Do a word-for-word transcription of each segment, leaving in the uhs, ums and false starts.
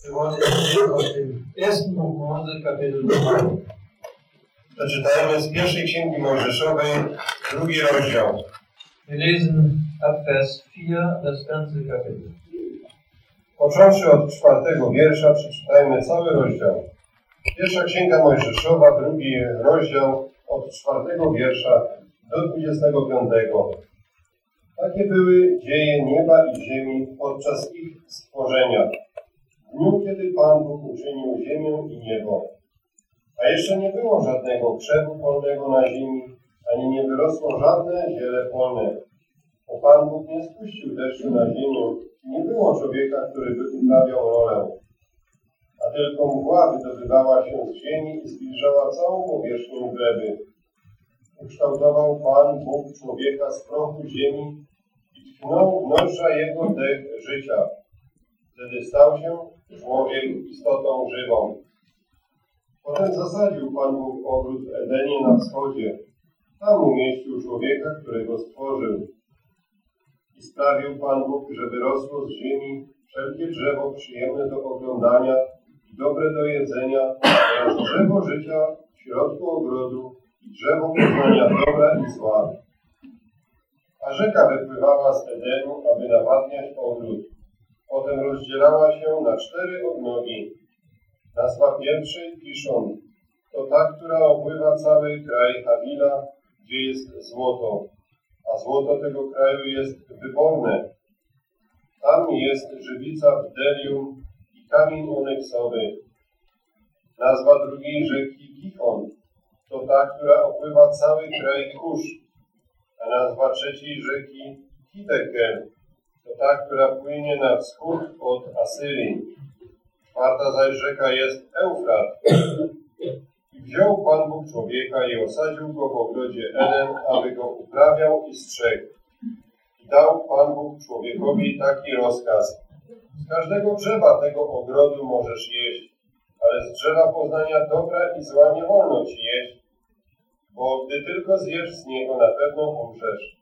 Wir wollen lesen aus dem ersten Buch Mose, Kapitel drei. Przeczytajmy z pierwszej Księgi Mojżeszowej, drugi rozdział. Wir lesen ab Vers vier das ganze Kapitel. Począwszy od czwartego wiersza, przeczytajmy cały rozdział. Pierwsza Księga Mojżeszowa, drugi rozdział, od czwartego wiersza do dwudziestego piątego. Takie były dzieje nieba i ziemi podczas ich stworzenia, w dniu, kiedy Pan Bóg uczynił ziemię i niebo. A jeszcze nie było żadnego krzewu polnego na ziemi, ani nie wyrosło żadne ziele polne. Bo Pan Bóg nie spuścił deszczu na ziemię i nie było człowieka, który by uprawiał rolę. A tylko mgła wydobywała się z ziemi i zbliżała całą powierzchnię gleby. Ukształtował Pan Bóg człowieka z prochu ziemi i tchnął w nozdrza jego dech życia. Wtedy stał się człowiek istotą żywą. Potem zasadził Pan Bóg ogród w Edenie na wschodzie. Tam umieścił człowieka, którego stworzył. I sprawił Pan Bóg, że wyrosło z ziemi wszelkie drzewo przyjemne do oglądania i dobre do jedzenia, oraz drzewo życia w środku ogrodu i drzewo poznania dobra i zła. A rzeka wypływała z Edenu, aby nawadniać ogród. Potem rozdzielała się na cztery odnogi. Nazwa pierwszej Kiszon, to ta, która opływa cały kraj Hawila, gdzie jest złoto, a złoto tego kraju jest wyborne. Tam jest żywica bdelium i kamień onyksowy. Nazwa drugiej rzeki Gihon, to ta, która opływa cały kraj Kusz, a nazwa trzeciej rzeki Hiddekel, to ta, która płynie na wschód od Asyrii. Czwarta zaś rzeka jest Eufrat. I wziął Pan Bóg człowieka i osadził go w ogrodzie Eden, aby go uprawiał i strzegł. I dał Pan Bóg człowiekowi taki rozkaz. Z każdego drzewa tego ogrodu możesz jeść, ale z drzewa poznania dobra i zła nie wolno ci jeść, bo gdy tylko zjesz z niego, na pewno umrzesz.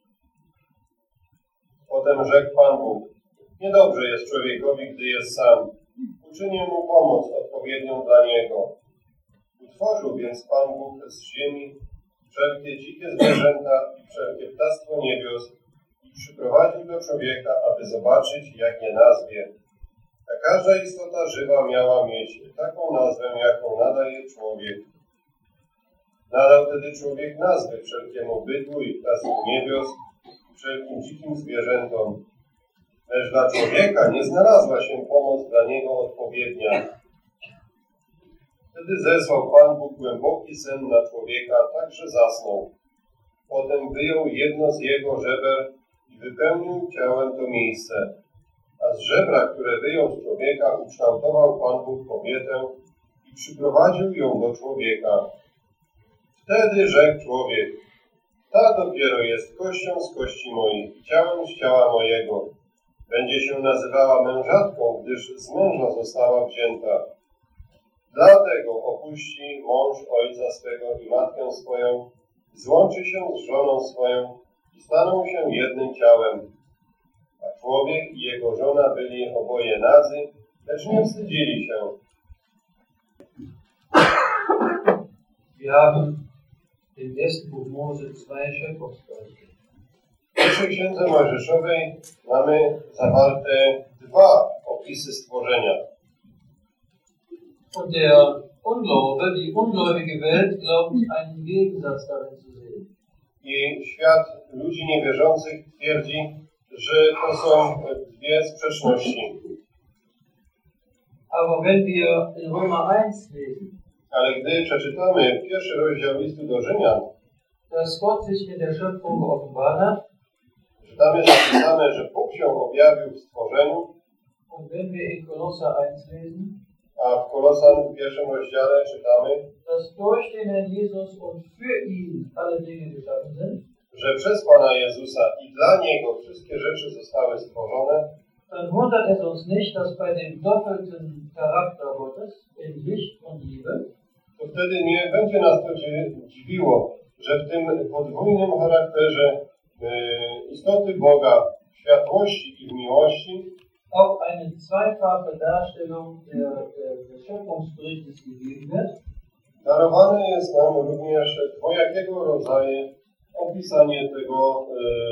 Potem rzekł Pan Bóg: niedobrze jest człowiekowi, gdy jest sam. Uczynię mu pomoc odpowiednią dla niego. Utworzył więc Pan Bóg z ziemi wszelkie dzikie zwierzęta i wszelkie ptactwo niebios i przyprowadził do człowieka, aby zobaczyć, jak je nazwie. A każda istota żywa miała mieć taką nazwę, jaką nadaje człowiek. Nadał wtedy człowiek nazwy wszelkiemu bydłu i ptactwu niebios i wszelkim dzikim zwierzętom. Lecz dla człowieka nie znalazła się pomoc dla niego odpowiednia. Wtedy zesłał Pan Bóg głęboki sen na człowieka, tak że zasnął. Potem wyjął jedno z jego żeber i wypełnił ciałem to miejsce. A z żebra, które wyjął z człowieka, ukształtował Pan Bóg kobietę i przyprowadził ją do człowieka. Wtedy rzekł człowiek: ta dopiero jest kością z kości moich i ciałem z ciała mojego. Będzie się nazywała mężatką, gdyż z męża została wzięta. Dlatego opuści mąż ojca swego i matkę swoją, złączy się z żoną swoją i staną się jednym ciałem. A człowiek i jego żona byli oboje nadzy, lecz nie wstydzili się. Wir haben im ersten Buch Mose zwei Schöpfungsberichte. W pierwszej Księdze Mojżeszowej mamy zawarte dwa opisy stworzenia. Und der Unglaube, die ungläubige Welt, glaubt, einen Gegensatz darin zu sehen. I świat ludzi niewierzących twierdzi, że to są dwie sprzeczności. Aber wenn wir in Römer eins lesen, Ale gdy przeczytamy pierwszy rozdział listu do Rzymian, dass Gott sich in der Schöpfung geoffenbart hat, że tam jest napisane, że Bóg się objawił w stworzeniu, und wenn wir in Kolosser eins lesen, a w Kolosan w pierwszym rozdziale czytamy, dass durch den Herrn Jesus und für ihn alle Dinge geschaffen sind, że przez Pana Jezusa i dla Niego wszystkie rzeczy zostały stworzone, dann wundert es uns nicht, dass bei dem doppelten Charakter Gottes in Licht und Liebe, to wtedy nie będzie nas to dziwiło, że w tym podwójnym charakterze yy, istoty Boga, światłości i miłości, auch eine zweifache Darstellung der, der, des Schöpfungsberichtes gegeben wird. Darowane jest nam również dwojakiego rodzaju opisanie tego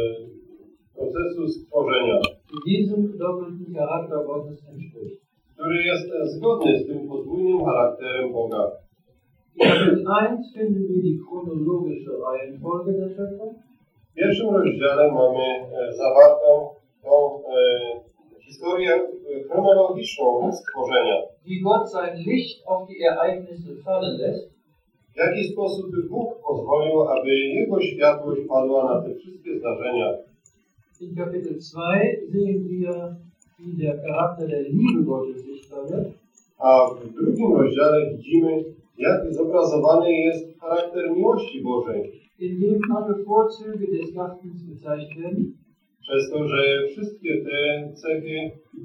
e, procesu stworzenia, Diesem doppelten Charakter Gottes entspricht. który jest zgodny z tym podwójnym charakterem Boga. In Kapitel eins finden wir die chronologische Reihenfolge der Schöpfung. W pierwszym rozdziale mamy e, zawartą tą e, historię chronologiczną stworzenia. Wie Gott sein Licht auf die Ereignisse fallen lässt. W jaki sposób Bóg pozwolił, aby Jego światłość padła na te wszystkie zdarzenia. In Kapitel zwei sehen wir, wie der Charakter der Liebe Gottes sichtbar wird. A w drugim rozdziale widzimy, jak zobrazowany jest charakter miłości Bożej. In dem alle Vorzüge des Gartens gezeigt werden. Przez to, że wszystkie te cechy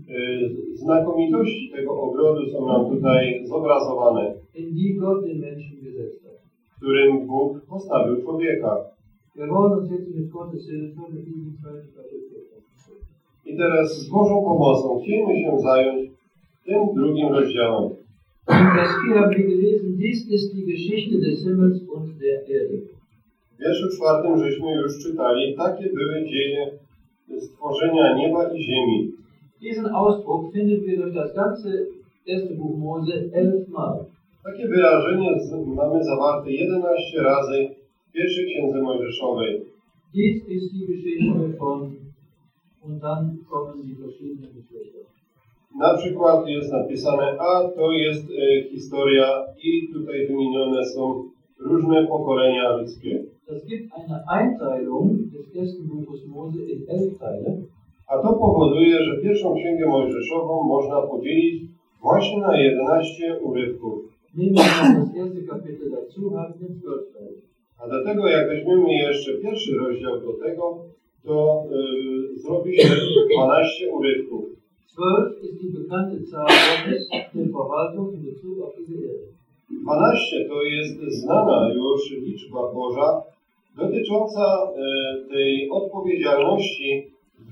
e, znakomitości tego ogrodu są nam tutaj zobrazowane, In die Gott den Menschen gesetzt hat. w którym Bóg postawił człowieka. Wir wollen uns jetzt mit Gottes Hilfe mit diesem zweiten Kapitel befassen. I teraz z Bożą pomocą chcielibyśmy się zająć tym drugim rozdziałem. In Vers vier haben wir gelesen, dies ist die Geschichte des Himmels und der Erde. W wierszu czwartym żeśmy już czytali, takie były dzieje stworzenia nieba i ziemi. Diesen Ausdruck finden wir durch das ganze erste Buch Mose elfmal. Takie wyrażenie z, mamy zawarte jedenaście razy w pierwszej księdze Mojżeszowej. Dies ist die Geschichte von, und dann kommen die verschiedenen Geschlechter. Na przykład jest napisane, a to jest e, historia i tutaj wymienione są różne pokolenia ludzkie. Es gibt eine Einteilung des ersten Buches Mose in elf Teile. A to powoduje, że pierwszą księgę Mojżeszową można podzielić właśnie na jedenaście urywków. Nehmen wir das erste Kapitel dazu, haben wir zwölf Teile. A dlatego jak weźmiemy jeszcze pierwszy rozdział do tego, to y, zrobi się dwanaście urywków. zwölf ist die bekannte Zahl Gottes der Verwaltung in Bezug auf diese Erde. dwanaście to jest znana już liczba Boża dotycząca y, tej odpowiedzialności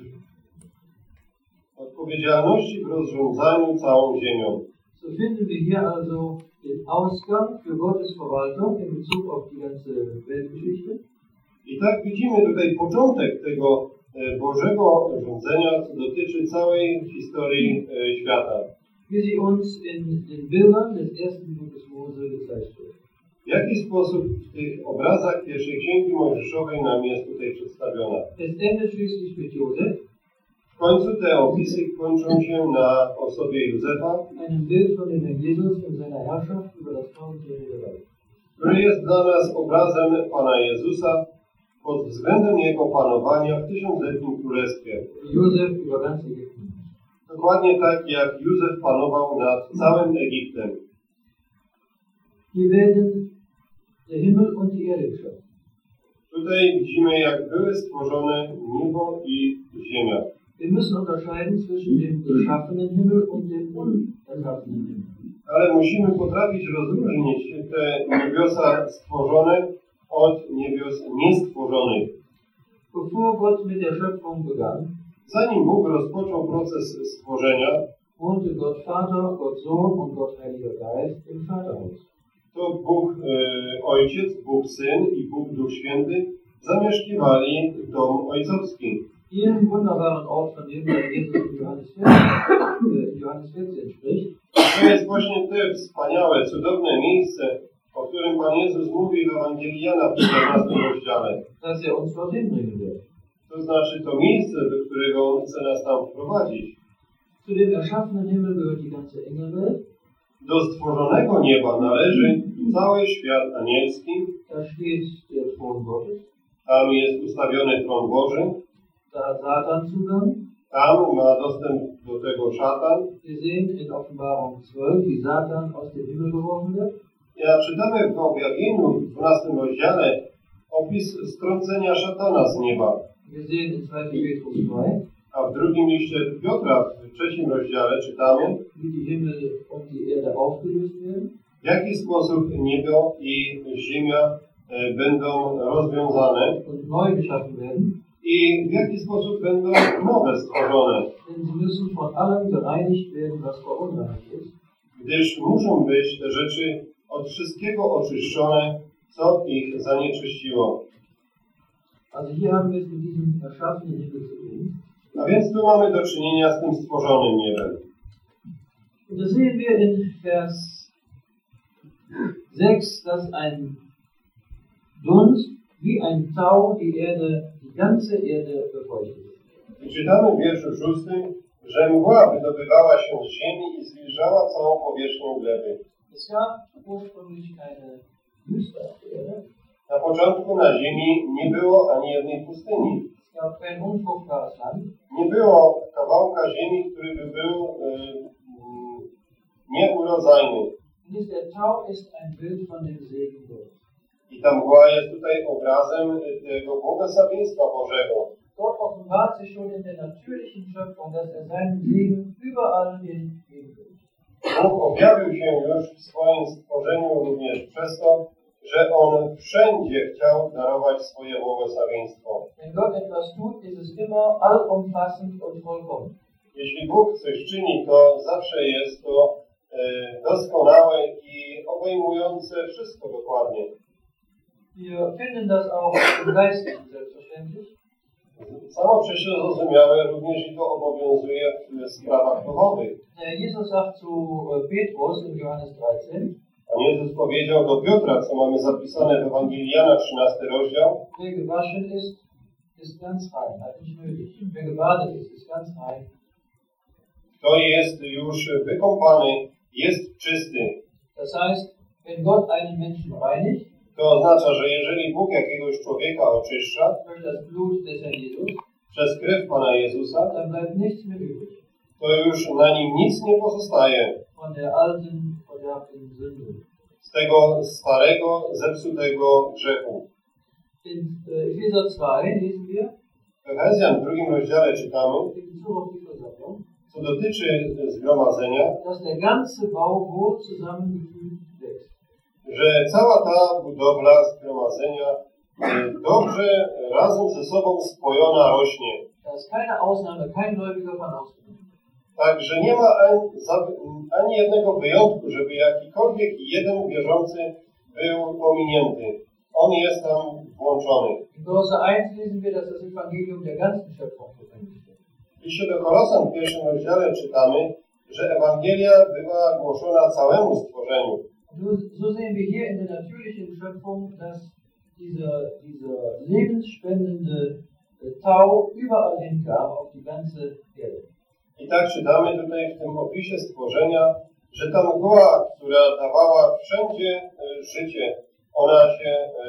odpowiedzialności w rozrządzaniu całą ziemią. So finden wir hier also den Ausgang für Gottes Verwaltung in Bezug auf die ganze Weltgeschichte. I tak widzimy tutaj początek tego e, Bożego rządzenia, co dotyczy całej historii e, świata. Wie sie uns in den Bildern des ersten Buches Mose gezeigt wird. W jaki sposób w tych obrazach pierwszej księgi Mojżeszowej nam jest tutaj przedstawiona. Es endet schließlich mit Josef. W końcu te opisy kończą się na osobie Józefa, Einem Bild von dem Herrn Jesus und seiner Herrschaft über das tausendjährige Reich. który jest dla nas obrazem Pana Jezusa pod względem Jego panowania w tysiącletnim królestwie. Josef über ganz Ägypten. Dokładnie tak, jak Józef panował nad całym Egiptem. Hier werden der Himmel und die Erde geschaffen. Tutaj widzimy, jak były stworzone niebo i ziemia. Wir müssen unterscheiden zwischen dem geschaffenen Himmel und dem unerschaffenen Himmel. Ale musimy potrafić rozróżnić te niebiosa stworzone od niebios niestworzonych. Bevor Gott mit der Schöpfung begann, Zanim Bóg rozpoczął proces stworzenia, wohnte Gott Vater, Gott Sohn und Gott Heiliger Geist im Vaterhaus. to Bóg e, Ojciec, Bóg Syn i Bóg Duch Święty zamieszkiwali dom ojcowski. Jenem wunderbaren Ort, von dem der Jesus in Johannes vierzehn, Johannes vierzehn spricht, To jest właśnie te wspaniałe, cudowne miejsce, o którym Pan Jezus mówi w Ewangelii Jana w czternastym rozdziale. dass er uns dorthin bringen wird. To znaczy to miejsce, do którego On chce nas tam wprowadzić. Zu dem erschaffenen Himmel gehört die ganze Engelwelt. Do stworzonego nieba należy cały świat anielski. Da steht der Thron Gottes. Tam jest ustawiony tron Boży. Da hat Satan Zugang. Tam ma dostęp do tego szatan. Wir sehen in Offenbarung zwölf, wie Satan aus dem Himmel geworfen wird. Ja czytamy w objawieniu w dwunastym rozdziale opis strącenia szatana z nieba. Wir sehen in zweiter Petrus zwei, A w drugim liście Piotra, w trzecim rozdziale czytamy, wie die Himmel und die Erde aufgelöst werden. w jaki sposób niebo i ziemia e, będą rozwiązane Und neu geschaffen werden. I w jaki sposób będą nowe stworzone? Denn sie müssen von allem gereinigt werden, was verunreinigt ist. Gdyż muszą być te rzeczy od wszystkiego oczyszczone, co ich zanieczyściło. Also hier haben wir es mit diesem erschaffenen Himmel zu tun. A więc tu mamy do czynienia z tym stworzonym niebem. Und da sehen wir in Vers sechs, dass ein Dunst wie ein Tau die Erde, die ganze Erde befeuchtet. I czytamy w wierszu szóstym, że mgła wydobywała się z ziemi i zbliżała całą powierzchnię gleby. Es gab ursprünglich eine Wüste auf der Erde. Na początku na ziemi nie było ani jednej pustyni. Es gab kein unfruchtbares Land. Nie było kawałka ziemi, który by był y, y, nieurodzajny. Und der Tau ist ein Bild von dem Segen Gottes. I ta mgła jest tutaj obrazem tego błogosławieństwa Bożego. Gott offenbart sich schon in der natürlichen Schöpfung, dass er seinen Segen überall hin geben will. Bóg objawił się już w swoim stworzeniu również przez to, że On wszędzie chciał darować swoje błogosławieństwo. Wenn Gott etwas tut, ist es immer allumfassend und vollkommen. Jeśli Bóg coś czyni, to zawsze jest to e, doskonałe i obejmujące wszystko dokładnie. Wir finden das auch im Geistlichen selbstverständlich. Samo przecież zrozumiałe również i to obowiązuje w sprawach duchowych. Jesus sagt zu Petrus in Johannes dreizehn, Pan Jezus powiedział do Piotra, co mamy zapisane w Ewangelii Jana, trzynasty rozdział, wer gewaschen ist, ist ganz rein, hat nicht nötig. Wer gebadet ist, ist ganz rein. kto jest już wykąpany, jest czysty. Das heißt, wenn Gott einen Menschen reinigt, To oznacza, że jeżeli Bóg jakiegoś człowieka oczyszcza durch das Blut des Herrn Jesus, przez krew Pana Jezusa, dann bleibt nichts mehr übrig to już na nim nic nie pozostaje von der alten, verderbten Sünde. z tego starego, zepsutego grzechu. In äh, Epheser zwei lesen wir, W Efezjan w drugim rozdziale czytamy, in Bezug auf die Versammlung, co dotyczy zgromadzenia, dass der ganze Bau wohl zusammengefügt wächst. że cała ta budowla zgromadzenia e, dobrze razem ze sobą spojona rośnie. Da ist keine Ausnahme, kein Gläubiger von ausgenommen. Także nie ma ani, ani jednego wyjątku, żeby jakikolwiek jeden wierzący był pominięty. On jest tam włączony. In Kolosser eins lesen wir, dass das Evangelium der ganzen Schöpfung verkündigt wird. W liście do Kolosan w pierwszym rozdziale czytamy, że Ewangelia była głoszona całemu stworzeniu. So, so sehen wir hier in der natürlichen Schöpfung, dass dieser, dieser lebensspendende Tau überall hinkam, auf die ganze Erde. I tak czytamy tutaj w tym opisie stworzenia, że ta mgła, która dawała wszędzie e, życie, ona się e,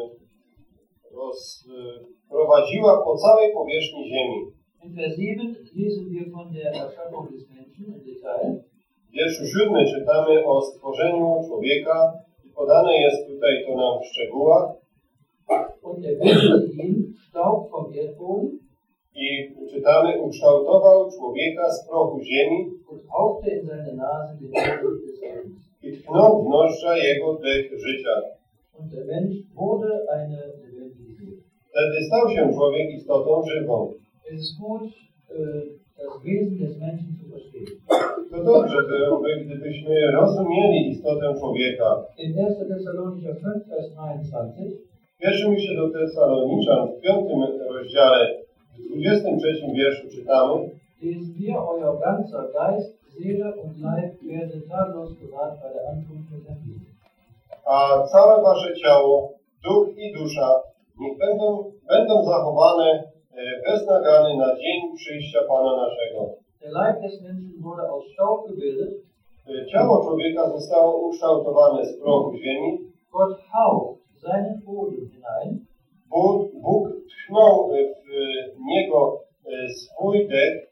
rozprowadziła po całej powierzchni ziemi. In Vers sieben lesen wir von der Erschaffung des Menschen im Detail. W wierszu siódmym czytamy o stworzeniu człowieka i podane jest tutaj to nam w szczegółach. Und er bildete ihn Staub vom Erdboden I czytamy, ukształtował człowieka z prochu ziemi und hauchte in seine Nase den Atem des Lebens. i tknął w nozdrza jego dech życia. Und der Mensch wurde eine lebendige Seele. Wtedy stał się człowiek istotą żywą. Es ist gut, äh, das Wesen des Menschen zu verstehen. To dobrze byłoby, gdybyśmy rozumieli istotę człowieka. In erster Thessalonicher fünf, Vers dreiundzwanzig W pierwszym liście do Tesaloniczan, w piątym rozdziale, w dwudziestym trzecim wierszu czytamy: lesen wir, euer ganzer Geist, Seele und Leib werden tadellos bewahrt bei der Ankunft des Herrn Jesus. A całe wasze ciało, duch i dusza niech będą, będą zachowane e, bez nagany na dzień przyjścia Pana naszego. Der Leib des Menschen wurde aus Staub gebildet. E, Ciało człowieka zostało ukształtowane z prochu ziemi. Gott haucht seinen Boden hinein. Bóg, Bóg tchnął w niego e, swój dech,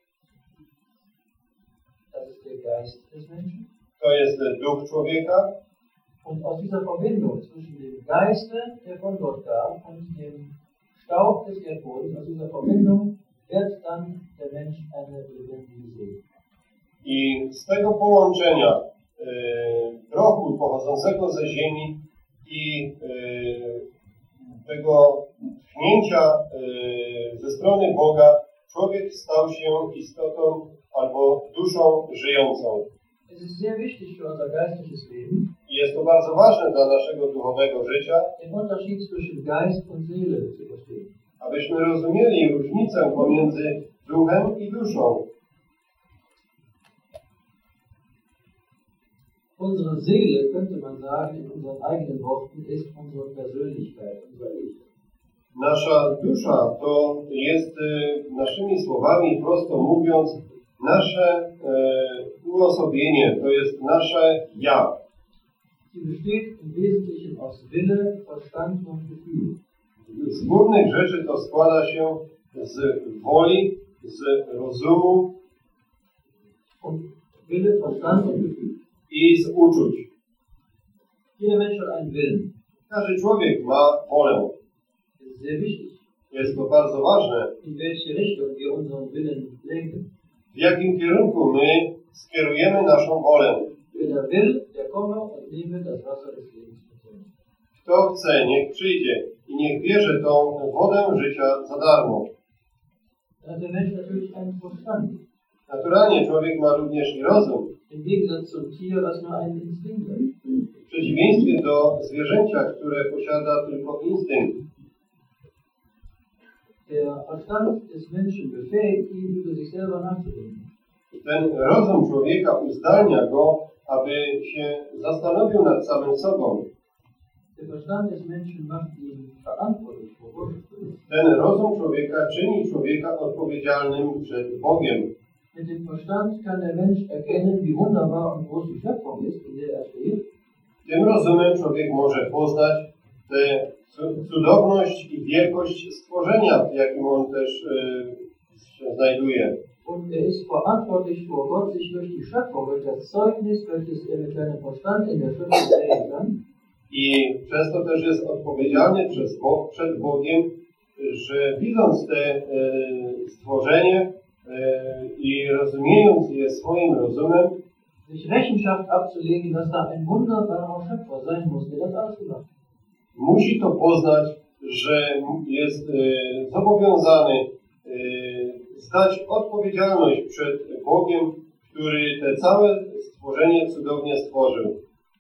Das ist der Geist des Menschen. to jest duch człowieka. Und aus dieser Verbindung zwischen dem Geiste, der von Gott kam, und dem Staub des Erdbodens, aus dieser Verbindung wird dann der Mensch eine lebendige Seele. I z tego połączenia e, prochu pochodzącego ze ziemi i e, tego tchnięcia y, ze strony Boga człowiek stał się istotą albo duszą żyjącą. Es ist sehr wichtig für unser geistliches Leben, I jest to bardzo ważne dla naszego duchowego życia, den Unterschied zwischen Geist und Seele zu verstehen. abyśmy rozumieli różnicę pomiędzy duchem i duszą. Unsere Seele, könnte man sagen, in unseren eigenen Worten, ist unsere Persönlichkeit, unser Ich. Nasza dusza to jest, y, naszymi słowami prosto mówiąc, nasze y, uosobienie, to jest nasze ja. Sie besteht im Wesentlichen aus Wille, Verstand und Gefühl. Z głównych rzeczy to składa się z woli, z rozumu Und Wille, Verstand und Gefühl. i z uczuć. Jeder Mensch hat einen Willen. Każdy człowiek ma wolę. Das ist sehr wichtig, Jest to bardzo ważne, in welche Richtung wir unseren Willen lenken. w jakim kierunku my skierujemy naszą wolę. Wer da will, der komme und nehme das Wasser des Lebens mit uns. Kto chce, niech przyjdzie i niech bierze tą wodę życia za darmo. Da hat der Mensch natürlich einen Verstand. Naturalnie człowiek ma również i rozum. Im Gegensatz zum Tier, was nur einen Instinkt hat. W przeciwieństwie do zwierzęcia, które posiada tylko instynkt. Der Verstand des Menschen befähigt ihn, über sich selber nachzudenken. Ten rozum człowieka uzdalnia go, aby się zastanowił nad samym sobą. Der Verstand des Menschen macht ihn verantwortlich vor Gott. Ten rozum człowieka czyni człowieka odpowiedzialnym przed Bogiem. Mit dem Verstand kann der Mensch erkennen, wie wunderbar und groß die Schöpfung ist, in der er steht. Tym rozumem człowiek może poznać tę cudowność i wielkość stworzenia, w jakim on też y, się znajduje. Und er ist verantwortlich vor Gott, sich durch die Schöpfung, durch das Zeugnis, welches er mit seinem Verstand in der Schöpfung sehen kann, I przez to też jest odpowiedzialny przez Bog, przed Bogiem, że widząc te y, stworzenie y, i rozumiejąc je swoim rozumem, sich Rechenschaft abzulegen, dass da ein wunderbarer Schöpfer sein muss, der das alles gemacht hat. musi to poznać, że jest y, zobowiązany y, zdać odpowiedzialność przed Bogiem, który te całe stworzenie cudownie stworzył.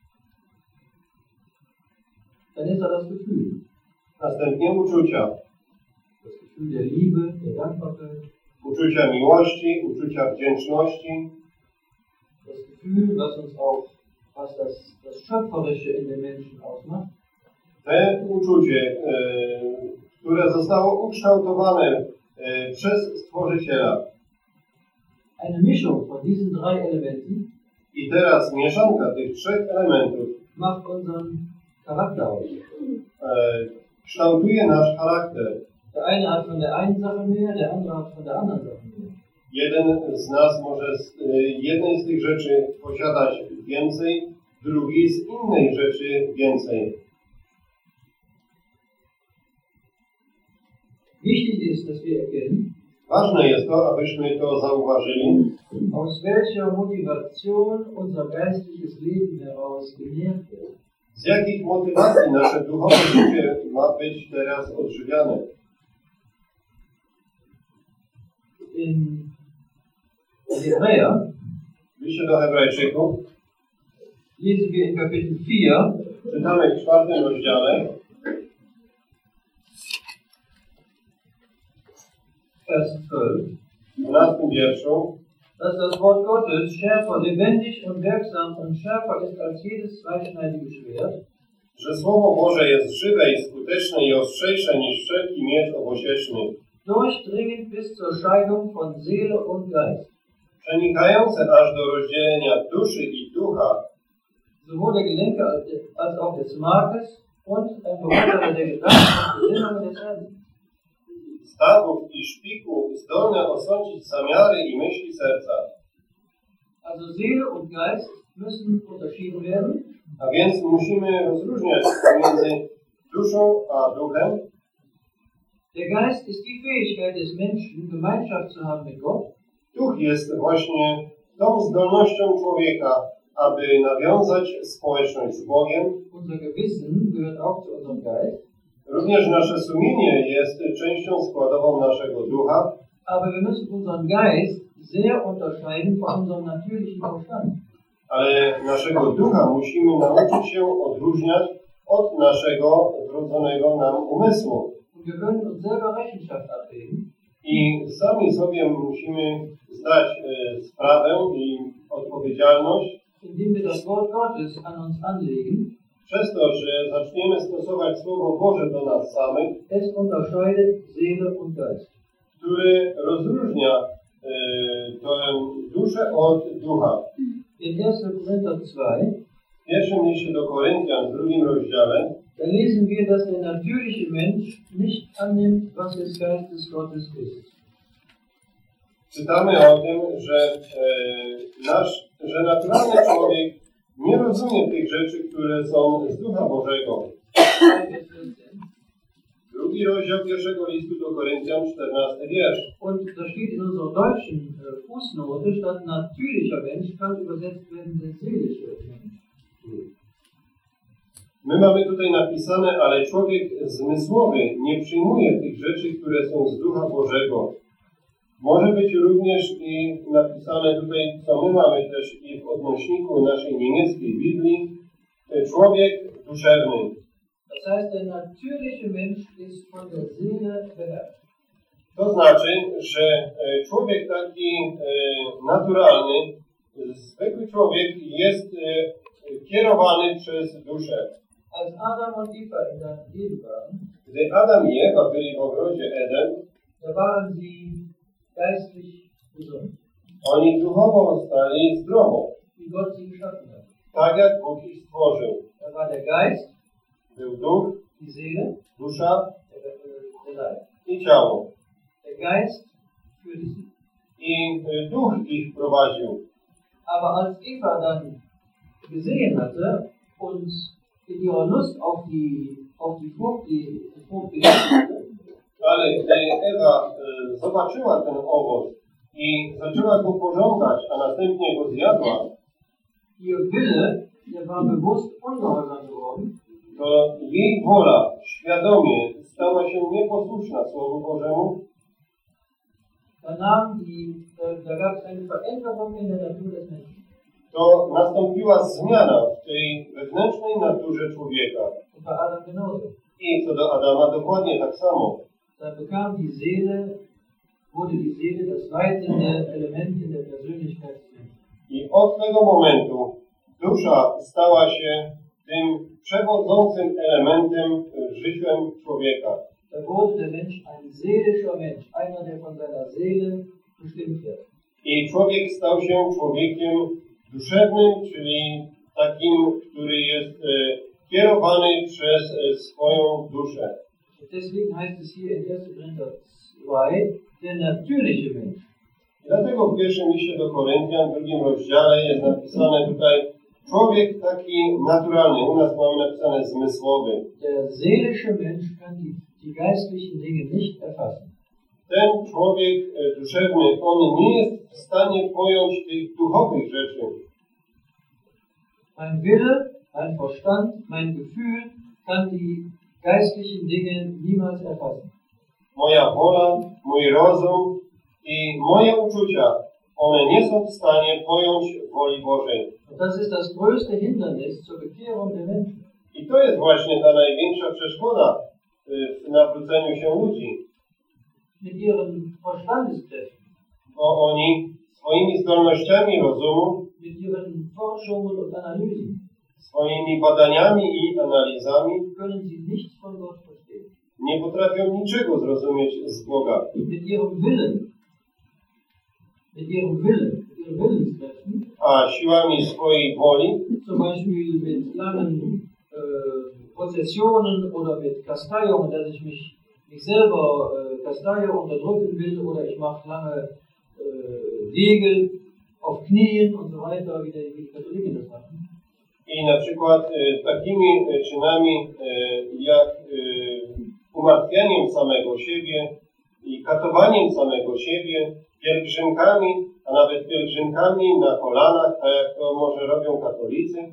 Dann ist er das Gefühl. Następnie uczucia. Das Gefühl der Liebe, der Dankbarkeit. Uczucia miłości, uczucia wdzięczności. Das Gefühl, was uns auch, was das, das Schöpferische in den Menschen ausmacht. Te uczucie, e, które zostało ukształtowane e, przez Stworzyciela. Eine Mischung von diesen drei Elementen I teraz mieszanka tych trzech elementów macht unseren Charakter aus. e, kształtuje nasz charakter. Der eine hat von der einen Sache mehr, der andere hat von der anderen Sache mehr. Jeden z nas może z e, jednej z tych rzeczy posiadać więcej, drugi z innej rzeczy więcej. Wichtig ist, dass wir erkennen, Ważne jest to, abyśmy to zauważyli, aus welcher Motivation unser geistliches Leben heraus genährt wird. z jakich motywacji nasze duchowe życie ma być teraz odżywiane. In Hebräer W liście do Hebrajczyków lesen wir in Kapitel vier, czytamy w czwartym rozdziale, Vers zwölf, w dwunastym wierszu, dass das Wort Gottes schärfer, lebendig und wirksam und schärfer ist als jedes zweischneidige Schwert, że Słowo Boże jest żywe i skuteczne i ostrzejsze niż wszelki miecz obosieczny, durchdringend bis zur Scheidung von Seele und Geist, przenikające aż do rozdzielenia duszy i ducha, sowohl der Gelenke als, als auch des Markes und ein Beurteiler der Gedanken und Gesinnungen des Herzens. stawów i szpiku, zdolne osądzić zamiary i myśli serca. Also Seele und Geist müssen unterschieden werden. A więc musimy rozróżniać pomiędzy duszą a duchem. Der Geist ist die Fähigkeit des Menschen, Gemeinschaft zu haben mit Gott. Duch jest właśnie tą zdolnością człowieka, aby nawiązać społeczność z Bogiem. Unser Gewissen gehört auch zu unserem Geist. Również nasze sumienie jest częścią składową naszego ducha, aber wir müssen unseren Geist sehr unterscheiden von unserem natürlichen Verstand. ale naszego ducha musimy nauczyć się odróżniać od naszego wrodzonego nam umysłu. Und wir können uns selber Rechenschaft ablegen. I sami sobie musimy zdać e, sprawę i odpowiedzialność, indem wir das Wort Gottes an uns anlegen, przez to, że zaczniemy stosować Słowo Boże do nas samych, es unterscheidet Seele und Geist. który rozróżnia e, tę duszę od ducha. In erster Korinther zwei, W pierwszym liście do Koryntian, w drugim rozdziale, da lesen wir, dass der natürliche Mensch nicht annimmt, was des Geistes Gottes ist. czytamy o tym, że e, nasz, że naturalny człowiek nie rozumie tych rzeczy, które są z Ducha Bożego. Drugi rozdział pierwszego listu do Koryntian, czternasty wiersz. Und da steht in unserer deutschen äh, Fußnote, statt natürlicher Mensch kann übersetzt werden der seelische Mensch. My mamy tutaj napisane, ale człowiek zmysłowy nie przyjmuje tych rzeczy, które są z Ducha Bożego. Może być również i napisane tutaj, co my mamy też i w odnośniku naszej niemieckiej Biblii, człowiek duszewny. Das heißt, der natürliche Mensch ist von der Seele beherrscht. To znaczy, że człowiek taki naturalny, zwykły człowiek jest kierowany przez duszę. Als Adam und Eva in Garten Eden waren, Gdy Adam i Ewa byli w ogrodzie Eden, da waren sie geistlich gesund, oni duchowo stali zdrowo, wie Gott sie geschaffen hat. tak jak Bóg ich stworzył. Da war der Geist, Był duch, die Seele, dusza der, der Leib. i ciało. Der Geist führte sie. I duch ich prowadził. Aber als Eva dann gesehen hatte und in ihrer Lust auf die, auf die Frucht, die, die Frucht hatte, Ale gdy Ewa e, zobaczyła ten owoc i zaczęła go pożądać, a następnie go zjadła, ihr Wille, der war bewusst ungehorsam geworden. to jej wola świadomie stała się nieposłuszna Słowu Bożemu. Da nahm die, äh, da gab es eine Veränderung in der Natur des Menschen. To nastąpiła zmiana w tej wewnętrznej naturze człowieka. Und bei Adam genauso. I co do Adama dokładnie tak samo. Da bekam die Seele, wurde die Seele das leitende Element in der Persönlichkeit des Menschen. I od tego momentu dusza stała się tym przewodzącym elementem życiem człowieka. Da wurde der Mensch ein seelischer Mensch, einer, der von seiner Seele bestimmt wird. I człowiek stał się człowiekiem duszewnym, czyli takim, który jest e, kierowany przez e, swoją duszę. Deswegen heißt es hier in erster Korinther zwei, der natürliche Mensch. Dlatego w pierwszym liście do Koryntian, w drugim rozdziale jest napisane tutaj człowiek taki naturalny. U nas mamy napisane zmysłowy. Der seelische Mensch kann die, die geistlichen Dinge nicht erfassen. Ten człowiek e, duszewny, on nie jest w stanie pojąć tych duchowych rzeczy. Mein Wille, mein Verstand, mein Gefühl kann die geistlichen Dinge niemals erfassen. Moja wola, mój rozum i moje uczucia, one nie są w stanie pojąć woli Bożej. Und das ist das größte Hindernis zur Bekehrung der Menschen. I to jest właśnie ta największa przeszkoda w nawróceniu się ludzi. Mit ihren Verstandeskräften, Bo oni swoimi zdolnościami rozumu, mit ihren Forschungen und Analysen swoimi badaniami i analizami können sie nichts von Gott verstehen. nie potrafią niczego zrozumieć z Boga. Mit ihrem Willen, mit ihrem Willen, mit ihren Willenskräften, A siłami swojej woli, zum Beispiel mit langen äh, Prozessionen oder mit Kasteiungen, dass ich mich, mich selber äh, kasteie, unterdrücken will, oder ich mache lange äh, Wege auf Knien und so weiter, wie die, wie die Katholiken das machen. i na przykład e, takimi e, czynami e, jak e, umartwianiem samego siebie i katowaniem samego siebie, pielgrzymkami, a nawet pielgrzymkami na kolanach, tak jak to może robią katolicy.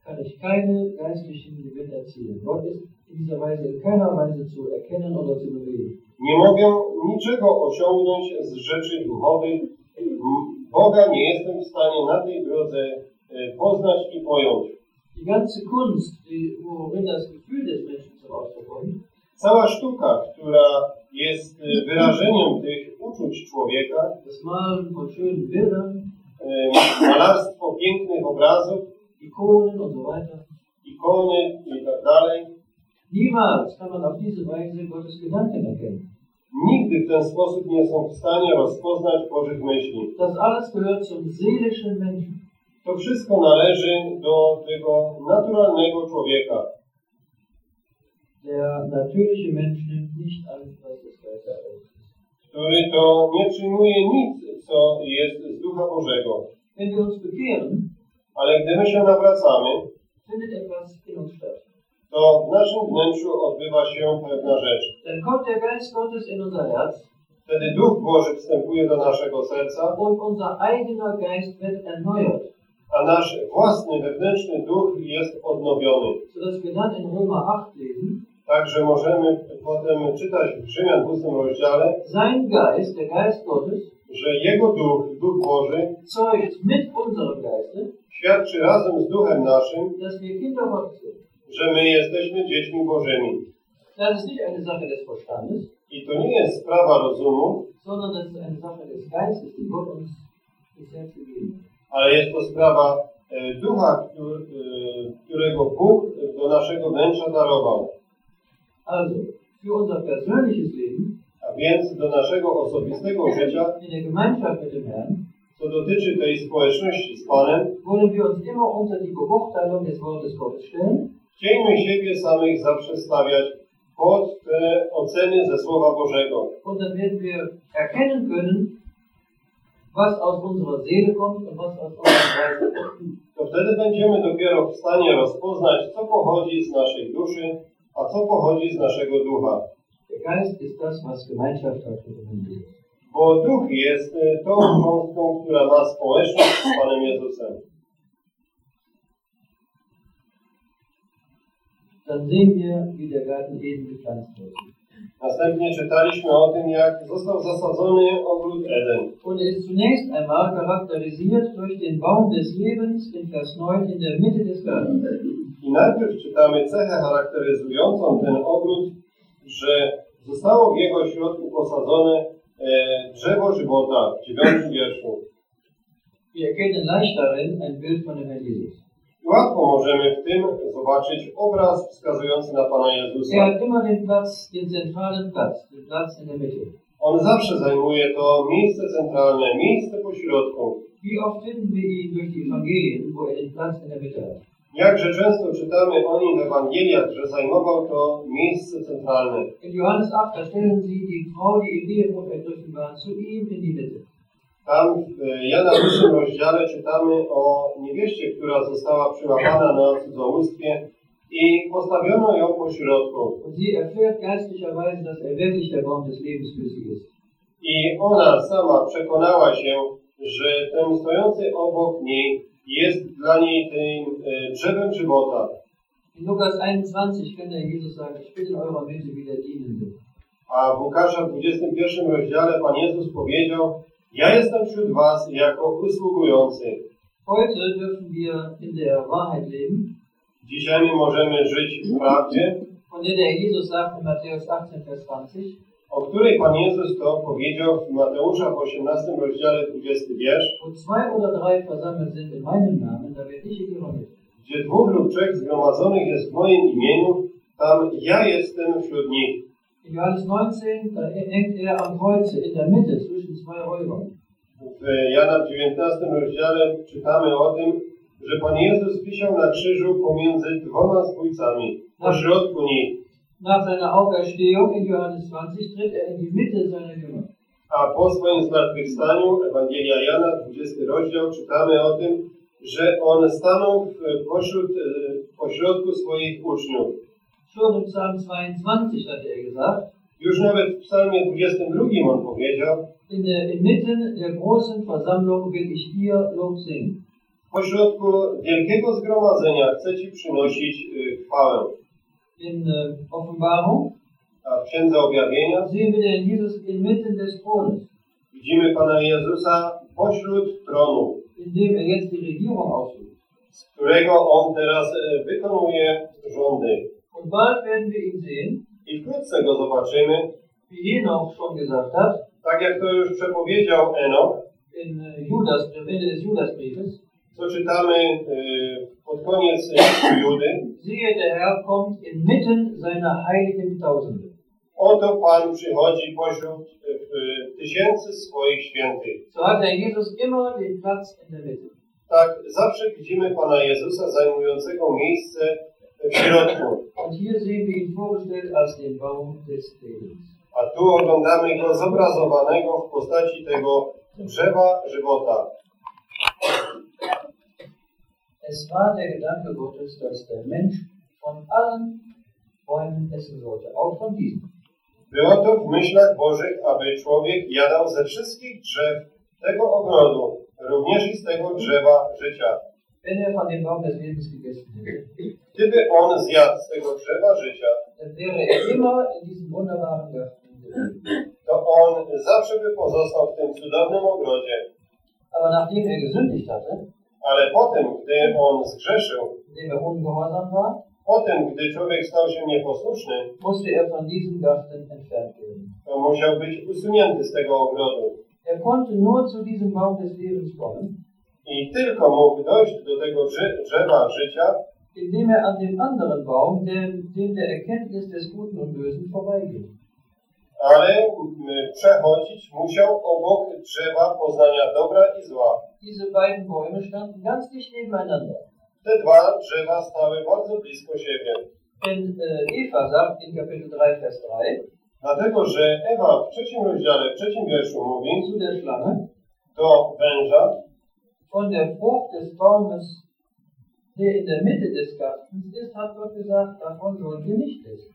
kann ich keine geistlichen Gewinn erzielen. Gott ist in dieser Weise in keiner Weise zu erkennen oder zu bewegen. Nie mogę niczego osiągnąć z rzeczy duchowych. Boga nie jestem w stanie na tej drodze poznać i pojąć. Die ganze Kunst, die, worin das Gefühl des Menschen zum Ausdruck kommt, cała sztuka, która jest wyrażeniem tych uczuć człowieka, das Malen von schönen Bildern, malarstwo pięknych obrazów, Ikonen und so weiter, ikony i tak dalej, niemals kann man auf diese Weise Gottes Gedanken erkennen. Nigdy w ten sposób nie są w stanie rozpoznać Bożych myśli. Das alles gehört zum seelischen Menschen. To wszystko należy do tego naturalnego człowieka. Der natürliche Mensch nimmt nicht an, was des Geistes ist. Który to nie przyjmuje nic, co jest z Ducha Bożego. Wenn wir uns bekehren, ale gdy my się nawracamy, findet etwas in uns statt. To w naszym wnętrzu odbywa się pewna rzecz. Dann kommt der Geist Gottes in unser Herz. Wtedy Duch Boży wstępuje do naszego serca. Und unser eigener Geist wird erneuert. A nasz własny wewnętrzny duch jest odnowiony. Sodass wir dann in Römer acht lesen. Także możemy potem czytać w Rzymian w ósmym rozdziale, sein Geist, der Geist Gottes, że Jego Duch, Duch Boży, zeugt mit unserem Geiste, świadczy razem z Duchem naszym, dass wir Kinder Gottes sind. że my jesteśmy dziećmi Bożymi. Das ist nicht eine Sache des Verstandes, I to nie jest sprawa rozumu, sondern das ist eine Sache des Geistes, die Gott uns bisher gegeben hat. ale jest to sprawa e, Ducha, który, e, którego Bóg do naszego wnętrza darował. Also, für unser persönliches Leben, a więc do naszego osobistego życia, in der Gemeinschaft mit dem Herrn, co dotyczy tej społeczności z Panem, wollen wir uns immer unter die Beurteilung des Wortes Gottes stellen. Chciejmy siebie samych zawsze stawiać pod te oceny ze Słowa Bożego. Und dann werden wir erkennen können, was aus unserer Seele kommt und was aus unserem Geist kommt. To wtedy będziemy dopiero w stanie rozpoznać, co pochodzi z naszej duszy, a co pochodzi z naszego ducha. Der Geist ist das, was Gemeinschaft hat mit dem Herrn Jesus. Bo duch jest tą cząstką, która ma społeczność z Panem Jezusem. Dann sehen wir, wie der Garten Eden gepflanzt wurde. Następnie czytaliśmy o tym, jak został zasadzony ogród Eden. Und er ist zunächst einmal charakterisiert durch den Baum des Lebens in Vers neun in der Mitte des Gartens. I najpierw czytamy cechę charakteryzującą ten ogród, że zostało w jego środku posadzone e, drzewo żywota w dziewiątym wierszu. Wir erkennen leicht darin ein Bild von dem Herrn Jesus. I łatwo możemy w tym zobaczyć obraz wskazujący na Pana Jezusa. Er hat immer den Platz, den zentralen Platz, den Platz in der Mitte. On zawsze zajmuje to miejsce centralne, miejsce pośrodku. Wie oft finden wir ihn durch die Evangelien, wo er den Platz in der Mitte hat. Jakże często czytamy o nim w Ewangeliach, że zajmował to miejsce centralne. In Johannes acht, da stellen sie die Frau, die im Ehebruch ergriffen war, zu ihm in die Mitte. Tam w Jana w ósmym rozdziale czytamy o niewieście, która została przyłapana na cudzołóstwie i postawiono ją po środku. Und sie erfährt geistlicherweise, dass er wirklich der Baum des Lebens für sie ist. I ona sama przekonała się, że ten stojący obok niej jest dla niej tym e, drzewem żywota. In Lukas einundzwanzig kann der Jesus sagen, ich bin in eurer Mitte wie der Dienende. A w Łukasza w dwudziestym pierwszym rozdziale Pan Jezus powiedział: ja jestem wśród was jako usługujący. Heute dürfen wir in der Wahrheit leben. Dzisiaj my możemy żyć w prawdzie, Von der der Jesus sagt in Matthäus achtzehn, Vers zwanzig. o której Pan Jezus to powiedział w Mateusza w osiemnastym rozdziale dwudziestym wiersz, Wo zwei oder drei versammelt sind in meinem Namen, da werde ich in ihrer Mitte. gdzie dwóch lub trzech zgromadzonych jest w moim imieniu, tam ja jestem wśród nich. In Johannes neunzehn, da hängt er am Kreuze in der Mitte zwischen zwei Räubern. W Jana w dziewiętnastym rozdziale czytamy o tym, że Pan Jezus wisiał na krzyżu pomiędzy dwoma zbójcami, po środku nich. Nach seiner Auferstehung in Johannes zwanzig tritt er in die Mitte seiner Jünger. A po swoim zmartwychwstaniu, Ewangelia Jana, dwudziesty rozdział, czytamy o tym, że On stanął w pośród, pośrodku swoich uczniów. Schon im Psalm zweiundzwanzig hat er gesagt, Już nawet w psalmie dwudziestym drugim On powiedział: in der, inmitten der großen Versammlung will ich dir Lob singen. pośrodku wielkiego zgromadzenia chce Ci przynosić y, chwałę. In äh, Offenbarung A w Księdze Objawienia sehen wir den Jesus inmitten des Thrones, widzimy Pana Jezusa pośród tronu, in dem er jetzt die Regierung ausübt. z którego On teraz y, wykonuje rządy. Und bald werden wir ihn sehen, I wkrótce Go zobaczymy, wie Henoch schon gesagt hat, tak jak to już przepowiedział Enoch, in äh, Judas, der Ende des Judasbriefes, co czytamy y, pod koniec listu Judy. siehe, der Herr kommt inmitten seiner heiligen Tausende. Oto Pan przychodzi pośród y, y, tysięcy swoich świętych. So hat der Jesus immer den Platz in der Mitte. Tak, zawsze widzimy Pana Jezusa zajmującego miejsce w środku. Und hier sehen wir ihn vorgestellt als den Baum des Lebens. A tu oglądamy Go zobrazowanego w postaci tego drzewa żywota. Es war der Gedanke Gottes, dass der Mensch von allen Bäumen essen sollte, auch von diesem. Było to w myślach Bożych, aby człowiek jadał ze wszystkich drzew tego ogrodu, również i z tego drzewa życia. Wenn er von dem Baum des Lebens gegessen hätte, Gdyby on zjadł z tego drzewa życia, dann wäre er immer in diesem wunderbaren Garten geblieben. to on zawsze by pozostał w tym cudownym ogrodzie. Aber nachdem er gesündigt hatte, Ale potem, gdy on zgrzeszył, indem er ungehorsam war, potem, gdy człowiek stał się nieposłuszny, musste er von diesem Garten entfernt werden. to musiał być usunięty z tego ogrodu. Er konnte nur zu diesem Baum des Lebens kommen, I tylko mógł dojść do tego drzewa życia, indem er an dem anderen Baum, dem, dem der Erkenntnis des Guten und Bösen, vorbeiging. ale przechodzić musiał obok drzewa poznania dobra i zła. Diese beiden Bäume standen ganz dicht nebeneinander. Te dwa drzewa stały bardzo blisko siebie. Denn äh, Eva sagt in Kapitel drei, Vers drei, Dlatego, że Ewa w trzecim rozdziale, w trzecim wierszu mówi zu der Schlange, do węża, von der Frucht des Baumes, der in der Mitte des Gartens ist, hat Gott gesagt, davon sollt ihr nicht essen.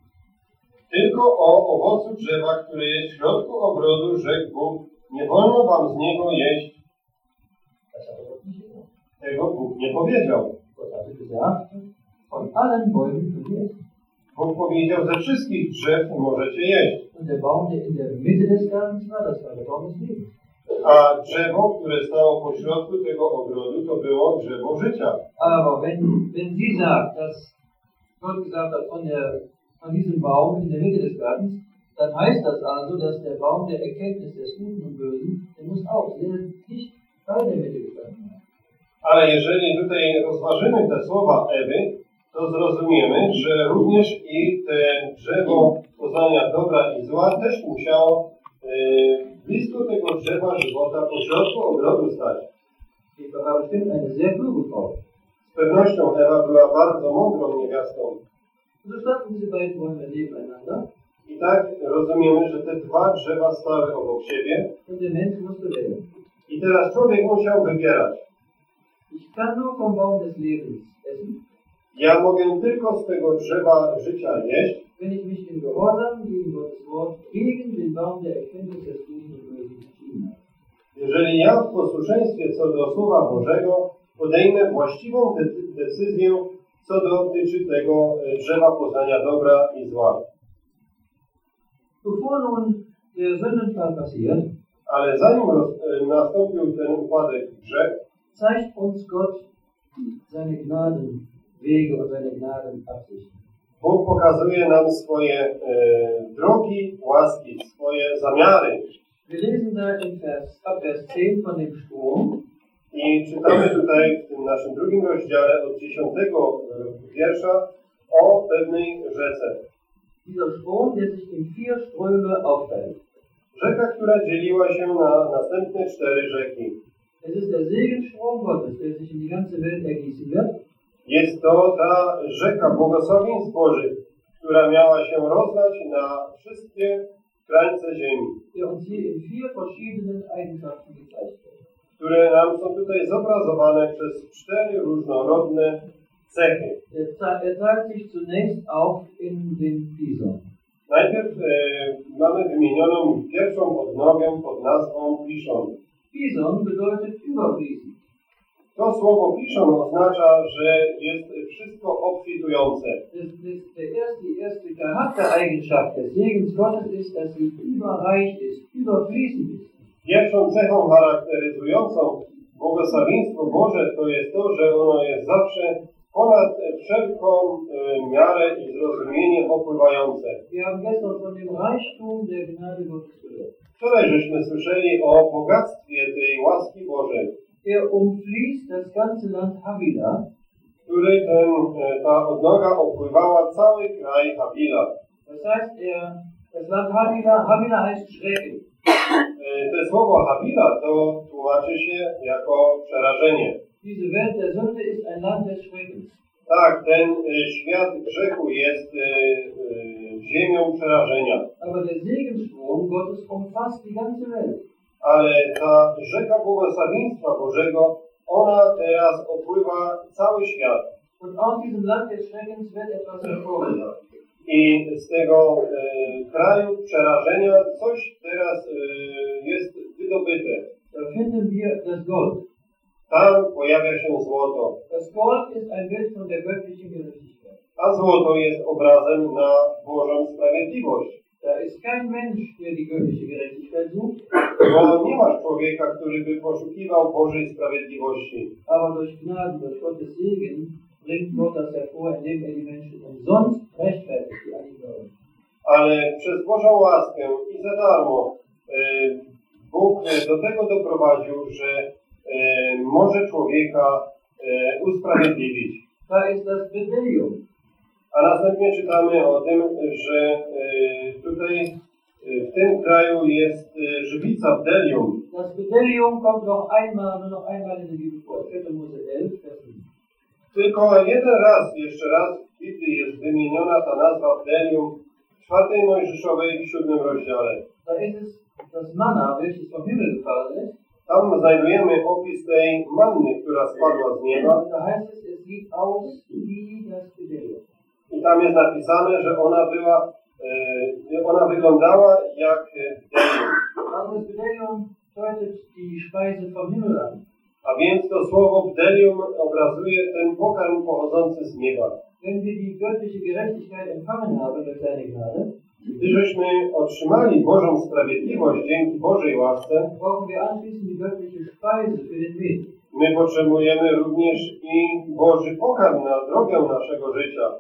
tylko o owocu drzewa, które jest w środku ogrodu, rzekł Bóg, nie wolno wam z niego jeść. Das hat er Gott nicht gesagt. Tego Bóg nie powiedział. Gott hatte gesagt, von allen Bäumen könnt ihr essen. Bóg powiedział, ze wszystkich drzew możecie jeść. Und der Baum, der in der Mitte des Gartens war, das war der Baum des Lebens. A drzewo, które stało po środku tego ogrodu, to było drzewo życia. Aber wenn, wenn sie sagt, dass Gott gesagt hat, von, der, von diesem Baum in der Mitte des Gartens, dann heißt das also, dass der Baum der Erkenntnis des Guten und Bösen, der muss auch sehr dicht bei der Mitte gestanden haben. Ale jeżeli tutaj rozważymy te słowa Ewy, to zrozumiemy, że również i te drzewo poznania dobra i zła też musiało yy, blisko tego drzewa żywota po środku ogrodu stać. Die war bestimmt eine sehr kluge Frau. Z pewnością Ewa była bardzo mądrą niewiastą. So standen diese beiden Bäume nebeneinander I tak rozumiemy, że te dwa drzewa stały obok siebie und der Mensch musste wählen. i teraz człowiek musiał wybierać. Ich kann nur vom Baum des Lebens essen, Ja mogę tylko z tego drzewa życia jeść, wenn ich mich in Gehorsam gegen Gottes Wort gegen den Baum der Erkenntnis des Guten und Bösen entschieden habe. jeżeli ja w posłuszeństwie co do Słowa Bożego podejmę właściwą de- decyzję, co dotyczy tego e, drzewa poznania dobra i zła. Bevor nun der Sündenfall passiert, Ale zanim roz, e, nastąpił ten upadek w grzech, zeigt uns Gott seine Gnadenwege und seine Gnadenabsichten. Bóg pokazuje nam swoje e, drogi łaski, swoje zamiary. Wir lesen da in Vers, ab Vers zehn von dem Strom. I czytamy tutaj w tym naszym drugim rozdziale od dziesiątego wiersza o pewnej rzece. Dieser Strom, der sich in vier Ströme aufteilt. Rzeka, która dzieliła się na następne cztery rzeki. Es ist der Segenstrom Gottes, der sich in die ganze Welt ergießen wird. Jest to ta rzeka błogosławieństw Bożych, która miała się rozlać na wszystkie krańce ziemi, Der uns hier in vier verschiedenen Eigenschaften gezeigt wird. które nam są tutaj zobrazowane przez cztery różnorodne cechy. Er, er teilt sich zunächst auf in den Pison. Najpierw e, mamy wymienioną pierwszą odnogę pod nazwą Piszon. Pison bedeutet überfließend. To słowo Pliszon oznacza, że jest wszystko obfitujące. Die erste Charaktereigenschaft des Segens Gottes ist, dass sie überreich ist, überfließend ist. Pierwszą cechą charakteryzującą błogosławieństwo Boże to jest to, że ono jest zawsze ponad wszelką y, miarę i zrozumienie opływające. Wir haben gestern von dem Reichtum der Gnade Gottes gehört. Wczoraj żeśmy słyszeli o bogactwie tej łaski Bożej. Er umfließt das ganze Land Havila, który ten, ta odnoga opływała cały kraj Havila. Das heißt, er, das Land Havila, Havila heißt Schrecken. To słowo Havila to tłumaczy się jako przerażenie. Diese Welt der Sünde ist ein Land des Schreckens. Tak, ten świat grzechu jest y, y, ziemią przerażenia. Aber der Segensstrom Gottes umfasst die ganze Welt. Ale ta rzeka błogosławieństwa Bożego, ona teraz opływa cały świat. Und aus diesem Land des Schreckens wird etwas hervorgehen. I z tego e, kraju przerażenia coś teraz e, jest wydobyte. Da finden wir das Gold. Tam pojawia się złoto. Das Gold ist ein Bild von der göttlichen Gerechtigkeit. A złoto jest obrazem na Bożą sprawiedliwość. Da ist kein Mensch, der die göttliche Gerechtigkeit sucht. Bo nie masz człowieka, który by poszukiwał Bożej sprawiedliwości. Aber durch Gnade, durch Gottes Segen bringt Gott das hervor, indem er die Menschen umsonst rechtfertigt, die an ihn glauben. Ale przez Bożą łaskę i za darmo e, Bóg do tego doprowadził, że e, może człowieka e, usprawiedliwić. Da ist das Bedelium. A następnie czytamy o tym, że e, tutaj e, w tym kraju jest e, żywica bdelium. Das Bedelium kommt noch einmal, nur noch einmal in der Bibel vor. vier Mose elf, Vers fünf. Tylko jeden raz, jeszcze raz w Biblii jest wymieniona ta nazwa bdelium w czwartej Mojżeszowej w siódmym rozdziale. Da ist es das Manna, welches vom Himmel gefallen ist. Tam znajdujemy opis tej manny, która spadła z nieba. Da heißt es, es sieht aus wie das Bedelium. I tam jest napisane, że ona była, e, ona wyglądała jak bdelium. Also das Bedelium deutet die Speise vom Himmel an. A więc to słowo bdelium obrazuje ten pokarm pochodzący z nieba. Wenn wir die göttliche Gerechtigkeit empfangen haben durch seine Gnade, Gdy żeśmy otrzymali Bożą sprawiedliwość dzięki Bożej łasce, brauchen wir anschließend die göttliche Speise für den Weg. my potrzebujemy również i Boży pokarm na drogę naszego życia.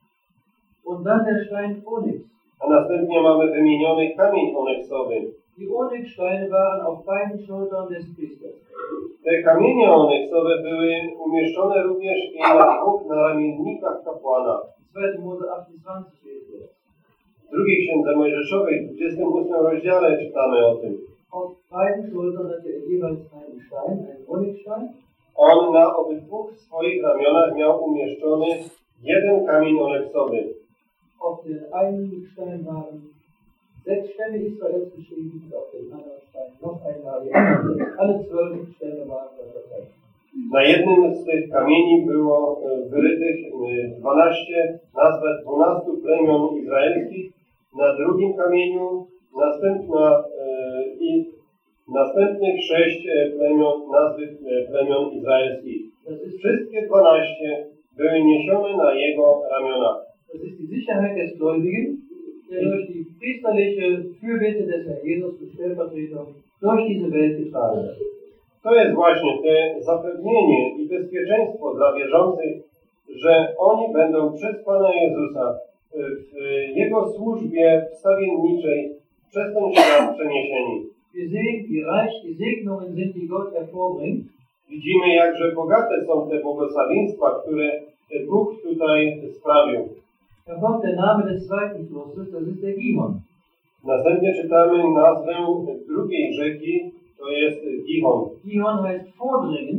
Und dann der Stein Onyx. A następnie mamy wymieniony kamień oneksowy. Die Onyxsteine waren auf beiden Schultern des Priesters. Te kamienie oneksowe były umieszczone również i na dwóch naramiennikach kapłana. zweiter Mose achtundzwanzig steht hier. W drugiej księdze Mojżeszowej, w dwudziestym ósmym rozdziale czytamy o tym. Auf beiden Schultern hatte er jeweils einen Stein, einen Onyxstein. On na obydwu swoich ramionach miał umieszczony jeden kamień oneksowy. Auf den einen Stein waren sechs Stämme Israels beschrieben und auf dem anderen Stein noch einmal die anderen sechs. Alle zwölf Stämme waren verteilt. Na jednym z tych kamieni było wyrytych dwanaście, nazwę dwunastu plemion izraelskich. Na drugim kamieniu następna, e, i następnych sześć plemion, nazwy plemion izraelskich. Wszystkie dwanaście były niesione na jego ramionach. Das ist die Sicherheit des Gläubigen, der durch die priesterliche Fürbitte des Herrn Jesus und Stellvertretung durch diese Welt getragen wird. To jest właśnie te zapewnienie i bezpieczeństwo dla wierzących, że oni będą przez Pana Jezusa w Jego służbie wstawienniczej przez ten świat przeniesieni. Wir sehen, wie reich die Segnungen sind, die Gott hervorbringt. Widzimy, jakże bogate są te błogosławieństwa, które Bóg tutaj sprawił. Da kommt der Name des zweiten Flusses, das ist der Gihon. Następnie czytamy nazwę drugiej rzeki, to jest Gihon. Gihon heißt vordringen.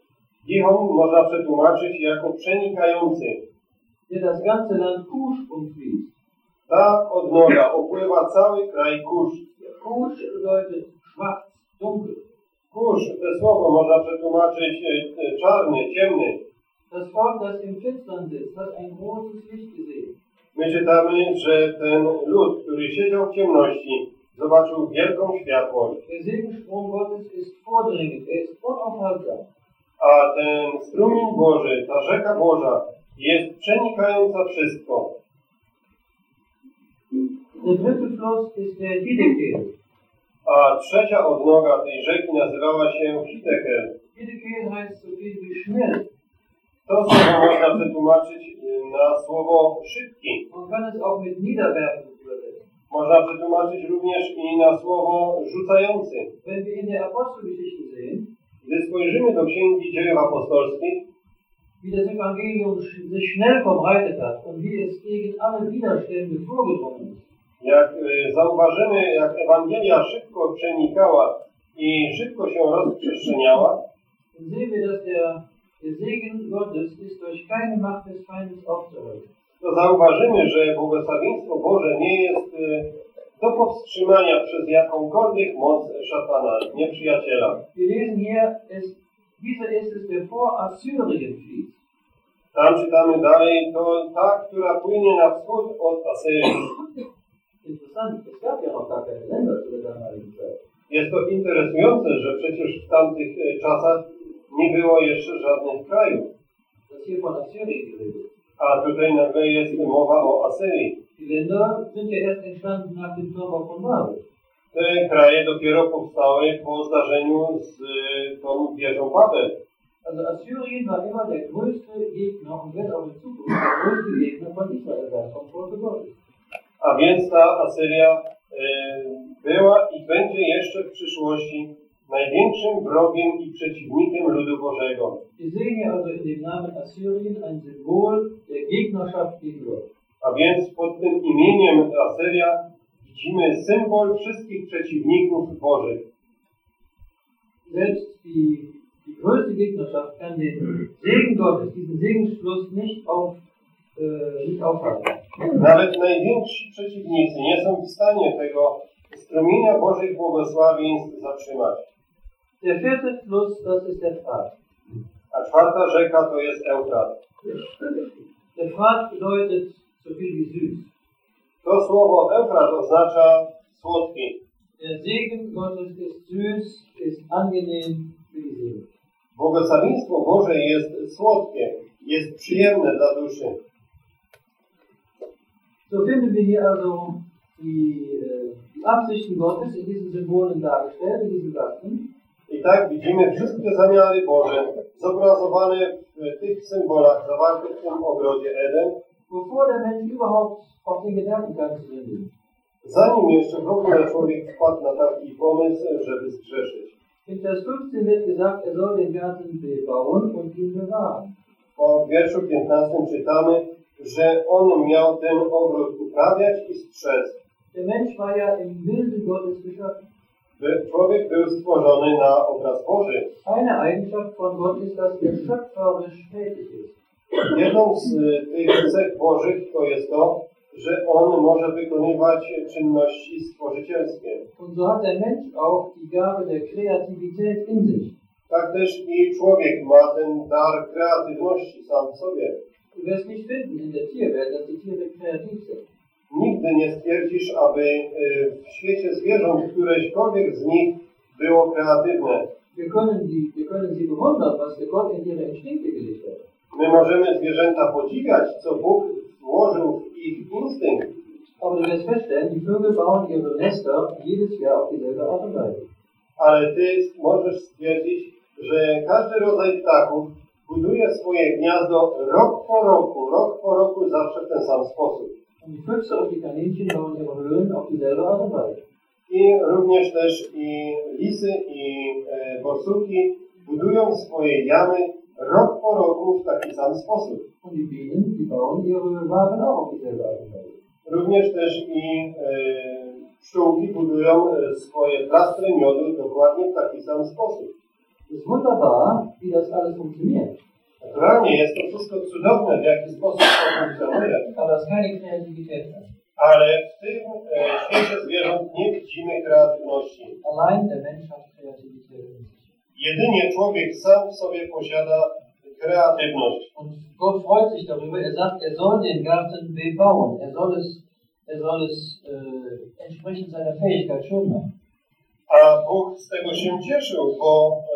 Gihon można przetłumaczyć jako przenikający. Der das ganze Land Kusch umfließt. Ta odnoga opływa cały kraj Kusz. Kusch bedeutet schwarz, dunkel. Kusz, to słowo można przetłumaczyć czarny, ciemny. Das Volk, das im Finstern sitzt, hat ein großes Licht gesehen. My czytamy, że ten lud, który siedział w ciemności, zobaczył wielką światłość. Der Segenstrom Gottes ist vordringend, er ist unaufhaltsam. A ten strumień Boży, ta rzeka Boża jest przenikająca wszystko. Der dritte Fluss ist der Hiddekel. A trzecia odnoga tej rzeki nazywała się Hiddekel. Hiddekel heißt so viel wie schnell. To słowo można przetłumaczyć na słowo szybki. Man kann es auch mit niederwerfen übersetzen. Można przetłumaczyć również i na słowo rzucający. Wenn wir in der Apostelgeschichte sehen, gdy spojrzymy do Księgi Dziejów Apostolskich, wie das Evangelium sich schnell verbreitet hat und wie es gegen alle Widerstände vorgedrungen ist. Jak zauważymy, jak Ewangelia szybko przenikała i szybko się rozprzestrzeniała, dann sehen wir, dass der, der Segen Gottes ist durch keine Macht des Feindes aufzuhalten. To zauważymy, że błogosławieństwo Boże nie jest do powstrzymania przez jakąkolwiek moc szatana, nieprzyjaciela. Wir lesen hier, es, dieser ist es, der vor Assyrien fließt. Tam czytamy dalej, to ta, która płynie na wschód od Asyrii. Interessant, es gab ja noch gar keine Länder zu der damaligen Zeit. Jest to interesujące, że przecież w tamtych czasach nie było jeszcze żadnych krajów. Das hier von Assyrien geredet. A tutaj nagle jest mowa o Asyrii. Die Länder sind ja erst entstanden nach dem Turmbau von Babel. Te kraje dopiero powstały po zdarzeniu z tą wieżą Babel. Also Assyrien war immer der größte Gegner und wird auch in Zukunft der größte Gegner von Israel sein, vom Volke Gottes. A więc ta Asyria y, była i będzie jeszcze w przyszłości największym wrogiem i przeciwnikiem ludu Bożego. Wir sehen hier also in dem Namen Assyrien ein Symbol der Gegnerschaft gegen Gott. A więc pod tym imieniem Asyria widzimy symbol wszystkich przeciwników Bożych. Selbst die, die größte Gegnerschaft kann den Segen Gottes, diesen Segensfluss nicht, auf, äh, nicht aufhalten. Nawet najwięksi przeciwnicy nie są w stanie tego strumienia Bożych błogosławieństw zatrzymać. Der vierte Fluss, das ist der Frat. A czwarta rzeka to jest Eufrat. Der Frat bedeutet so viel wie süß. To słowo Eufrat oznacza słodki. Der Segen Gottes ist süß, ist angenehm für die Seele. Błogosławieństwo Boże jest słodkie, jest przyjemne dla duszy. So finden wir hier also die, die Absichten Gottes in diesen Symbolen dargestellt, in diesen Sachen. I tak widzimy wszystkie zamiary Boże zobrazowane w tych symbolach zawartych w tym ogrodzie Eden, Bevor der Mensch überhaupt auf den Gedanken kam zu sündigen. zanim jeszcze w ogóle człowiek wpadł na taki pomysł, żeby zgrzeszyć. In Vers fünfzehn wird gesagt, er soll den Garten bebauen und ihn bewahren. Po wierszu piętnastym czytamy, że on miał ten ogród uprawiać i strzec. Der Mensch war ja im Bilde Gottes geschaffen. Człowiek był stworzony na obraz Boży. Eine Eigenschaft von Gott ist, dass er schöpferisch tätig ist. Jedną z tych cech Bożych to jest to, że on może wykonywać czynności stworzycielskie. Und so hat der Mensch auch die Gabe der Kreativität in sich. Tak też i człowiek ma ten dar kreatywności sam w sobie. Du wirst nicht finden in der Tierwelt, dass die Tiere kreativ sind. Nigdy nie stwierdzisz, aby w świecie zwierząt któreśkolwiek z nich było kreatywne. Wir können, die, wir können sie bewundern, was der Gott in ihre Instinkte gelegt hat. My możemy zwierzęta podziwiać, co Bóg włożył w ich instynkt. Aber du wirst feststellen, die Vögel bauen ihre Nester jedes Jahr auf dieselbe Art und Weise. Ale ty możesz stwierdzić, że każdy rodzaj ptaków buduje swoje gniazdo rok po roku, rok po roku zawsze w ten sam sposób. Und die Füchse und die Kaninchen bauen ihre Höhlen auf dieselbe Art und Weise. I również też i lisy i e, borsuki budują swoje jamy rok po roku w taki sam sposób. Und die Bienen, die bauen ihre Waben auch auf dieselbe Art und Weise. Również też i e, pszczółki budują e, swoje plastry miodu dokładnie w taki sam sposób. Es ist wunderbar, wie das alles funktioniert. Naturalnie jest to wszystko cudowne, w jaki sposób to funkcjonuje. Aber es ist keine Kreativität mehr. Ale w tym e, świecie zwierząt nie widzimy kreatywności. Allein der Mensch hat Kreativität in sich. Jedynie człowiek sam w sobie posiada kreatywność. Und Gott freut sich darüber. Er sagt, er soll den Garten bebauen. Er soll es, er soll es äh, entsprechend seiner Fähigkeit schön machen. A Bóg z tego się cieszył, bo e,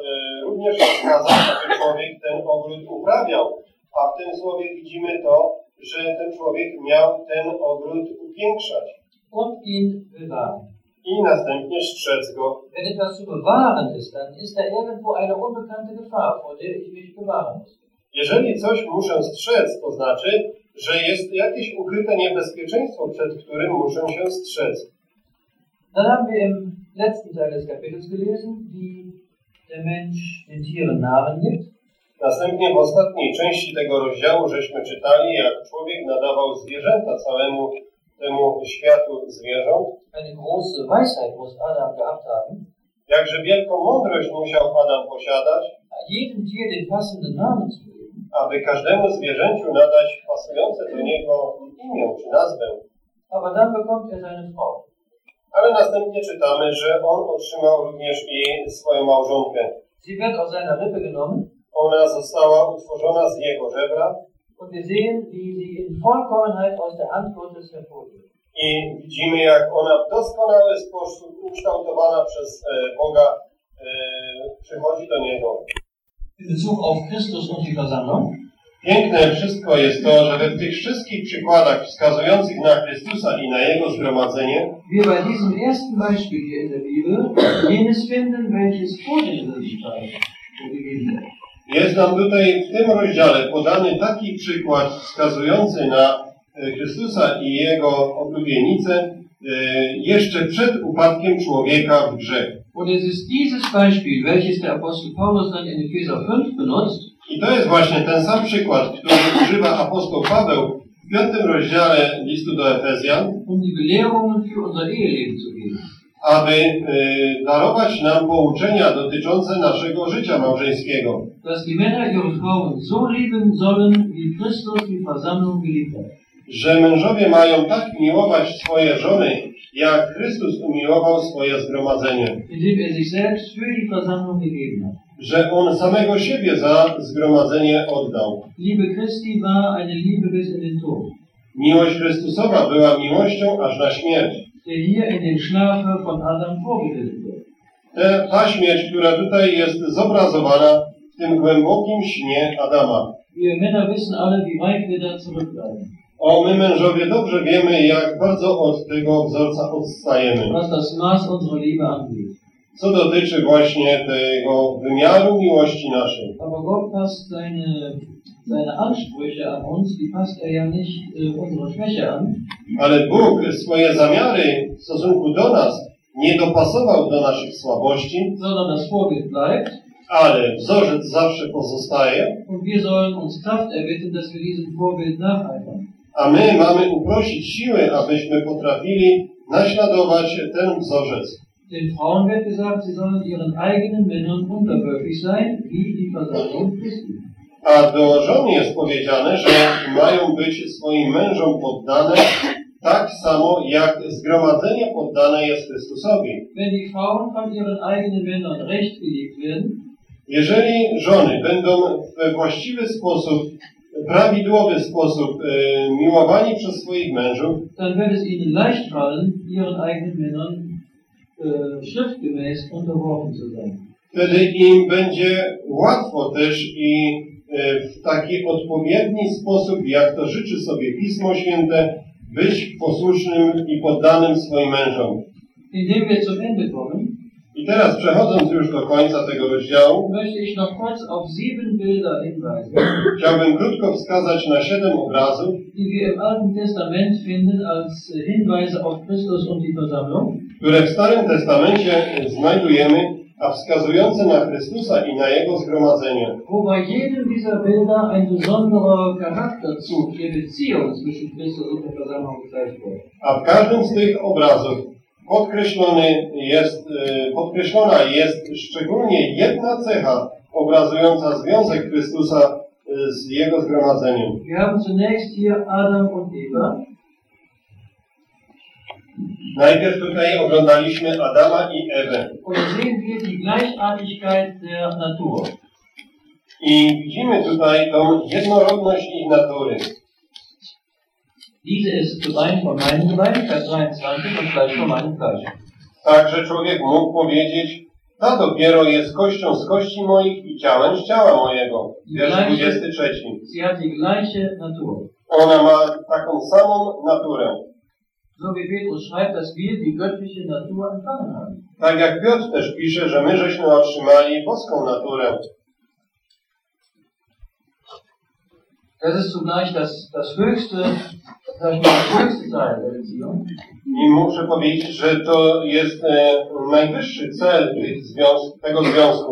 również rozkazał, aby człowiek ten ogród uprawiał. A w tym słowie widzimy to, że ten człowiek miał ten ogród upiększać. Und ihn bewahren. I następnie strzec go. Wenn etwas zu bewahren ist, dann ist da irgendwo eine unbekannte Gefahr, vor der ich mich bewahren muss. Jeżeli coś muszę strzec, to znaczy, że jest jakieś ukryte niebezpieczeństwo, przed którym muszę się strzec. Dann haben wir im letzten Teil des Kapitels gelesen, wie der Mensch den Tieren Namen gibt. Następnie w ostatniej części tego rozdziału żeśmy czytali, jak człowiek nadawał zwierzęta całemu temu światu zwierząt. Eine große Weisheit muss Adam gehabt haben. Jakże wielką mądrość musiał Adam posiadać, Jedem Tier den passenden Namen zu geben. aby każdemu zwierzęciu nadać pasujące do niego imię czy nazwę. Aber dann bekommt er seine Frau. Ale następnie czytamy, że on otrzymał również i swoją małżonkę. Sie wird aus seiner Rippe genommen. Ona została utworzona z jego żebra. Und wir sehen, wie sie in Vollkommenheit aus der Hand Gottes hervorgeht. I widzimy, jak ona w doskonały sposób ukształtowana przez e, Boga e, przychodzi do niego. In Bezug auf Christus und die Versammlung. Piękne wszystko jest to, że we tych wszystkich przykładach wskazujących na Chrystusa i na Jego zgromadzenie Wir bei diesem ersten Beispiel hier in der Bibel jenes finden, welches vor den Sündenfall gegeben wird. jest nam tutaj w tym rozdziale podany taki przykład wskazujący na Chrystusa i Jego oblubienicę jeszcze przed upadkiem człowieka w grzech. Und es ist dieses Beispiel, welches der Apostel Paulus dann in Epheser fünf benutzt. I to jest właśnie ten sam przykład, który używa apostoł Paweł w piątym rozdziale listu do Efezjan, um die Belehrungen für unser Eheleben zu geben. aby y, darować nam pouczenia dotyczące naszego życia małżeńskiego. Dass die Männer ihre Frauen so lieben sollen, wie Christus die Versammlung geliebt hat. Że mężowie mają tak miłować swoje żony, jak Chrystus umiłował swoje zgromadzenie. Indem er sich selbst für die Versammlung gegeben hat. Że on samego siebie za zgromadzenie oddał. Liebe Christi war eine Liebe bis in den Tod. Miłość Chrystusowa była miłością aż na śmierć. Der hier in dem Schlafe von Adam vorgebildet wird. Te, ta śmierć, która tutaj jest zobrazowana w tym głębokim śnie Adama. Wir Männer wissen alle, wie weit wir da zurückbleiben. O, my mężowie dobrze wiemy, jak bardzo od tego wzorca odstajemy. Was das Maß unserer Liebe angeht. Co dotyczy właśnie tego wymiaru miłości naszej. Aber Gott passt seine, seine Ansprüche an uns, die passt er ja nicht äh, unsere Schwäche an. Ale Bóg swoje zamiary w stosunku do nas nie dopasował do naszych słabości, sondern das Vorbild bleibt. ale wzorzec zawsze pozostaje. Und wir sollen uns Kraft erbitten, dass wir diesem Vorbild nacheifern. A my mamy uprosić siły, abyśmy potrafili naśladować ten wzorzec. Den Frauen wird gesagt, sie sollen ihren eigenen Männern unterwürfig sein, wie die Versammlung Christi. A do żon jest powiedziane, że mają być swoim mężom poddane tak samo, jak zgromadzenie poddane jest Chrystusowi. Wenn die Frauen von ihren eigenen Männern recht geliebt werden, jeżeli żony będą we właściwy sposób, prawidłowy sposób e, miłowani przez swoich mężów, dann wird es ihnen leicht fallen, ihren eigenen Männern äh, schriftgemäß unterworfen zu sein. wtedy im będzie łatwo też i e, w taki odpowiedni sposób, jak to życzy sobie Pismo Święte, być posłusznym i poddanym swoim mężom. Indem wir zum Ende kommen, I teraz przechodząc już do końca tego rozdziału, möchte ich noch kurz auf sieben Bilder hinweisen, chciałbym krótko wskazać na siedem obrazów, die wir im Alten Testament finden als Hinweise auf Christus und die Versammlung. które w Starym Testamencie znajdujemy, a wskazujące na Chrystusa i na Jego zgromadzenie. Wo bei jedem dieser Bilder ein besonderer Charakterzug der Beziehung zwischen Christus und der Versammlung gezeigt wird. A w każdym z tych obrazów podkreślony jest, podkreślona jest szczególnie jedna cecha obrazująca związek Chrystusa z Jego zgromadzeniem. Wir haben zunächst hier Adam und Eva. Najpierw tutaj oglądaliśmy Adama i Ewę. Und sehen wir die Gleichartigkeit der Natur. I widzimy tutaj tą jednorodność ich natury. Diese ist Gebein von meinem Gebein, Vers dreiundzwanzig, und Fleisch von meinem Fleisch. Tak, że człowiek mógł powiedzieć, Ta dopiero jest kością z kości moich i ciałem z ciała mojego. Wiersz dwudziesty trzeci. Sie hat die gleiche Natur. Ona ma taką samą naturę. So wie Petrus schreibt, dass wir die göttliche Natur empfangen haben. Tak jak Piotr też pisze, że my żeśmy otrzymali boską naturę. Das ist zugleich das, das höchste, sag ich mal, das höchste Teil der Beziehung. I muszę powiedzieć, że to jest e, najwyższy cel tych związ- tego związku.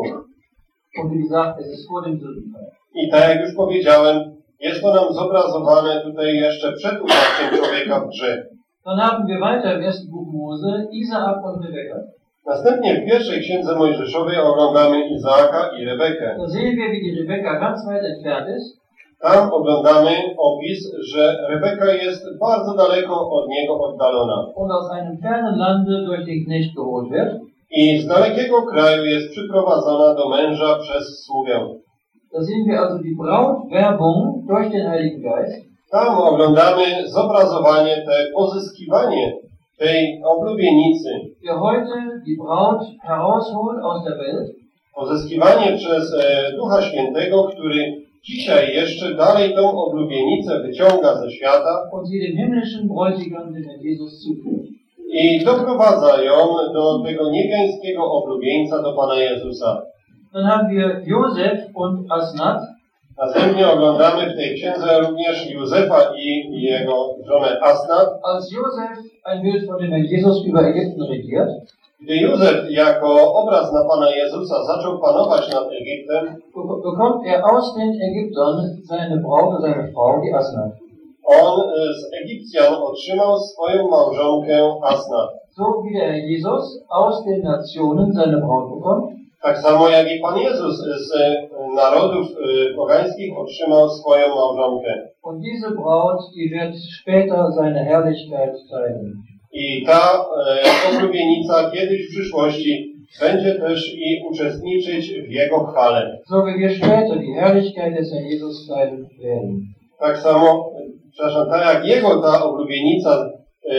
Und wie gesagt, es ist vor dem Sündenfall. I tak jak już powiedziałem, jest to nam zobrazowane tutaj jeszcze przed upadkiem człowieka w grzech. Dann haben wir weiter im ersten Buch Mose Isaak und Rebekka. Następnie w pierwszej księdze Mojżeszowej oglądamy Izaaka i Rebekę. Da sehen wir, wie die Rebekka ganz weit entfernt ist. Tam oglądamy opis, że Rebeka jest bardzo daleko od niego oddalona. Und aus einem fernen Lande durch den Knecht geholt wird. I z dalekiego kraju jest przyprowadzona do męża przez sługę. Da sehen wir also die Brautwerbung durch den Heiligen Geist. Tam oglądamy zobrazowanie, te pozyskiwanie tej oblubienicy. Der heute die Braut herausholt aus der Welt. Pozyskiwanie przez e, Ducha Świętego, który dzisiaj jeszcze dalej tą oblubienicę wyciąga ze świata Und sie dem himmlischen Bräutigam, den Herrn Jesus, zuführt. i doprowadza ją do tego niebiańskiego oblubieńca, do Pana Jezusa. Dann haben wir Josef und Asnat. Następnie oglądamy w tej księdze również Józefa i jego żonę Asnat. Als Josef ein Bild von dem Herrn Jesus über Ägypten regiert, Gdy Józef jako obraz na Pana Jezusa zaczął panować nad Egiptem, bekommt er aus den Ägyptern seine Braut, seine Frau, die Asnat. on z Egipcjan otrzymał swoją małżonkę Asnat. So wie der Herr Jesus aus den Nationen seine Braut bekommt, Tak samo jak i Pan Jezus z narodów pogańskich otrzymał swoją małżonkę. und diese Braut, die wird später seine Herrlichkeit teilen. I ta e, oblubienica kiedyś w przyszłości będzie też i uczestniczyć w Jego chwale. So wie wir später die Herrlichkeit des Herrn Jesus teilen werden. Tak samo, przepraszam, tak jak Jego ta oblubienica e,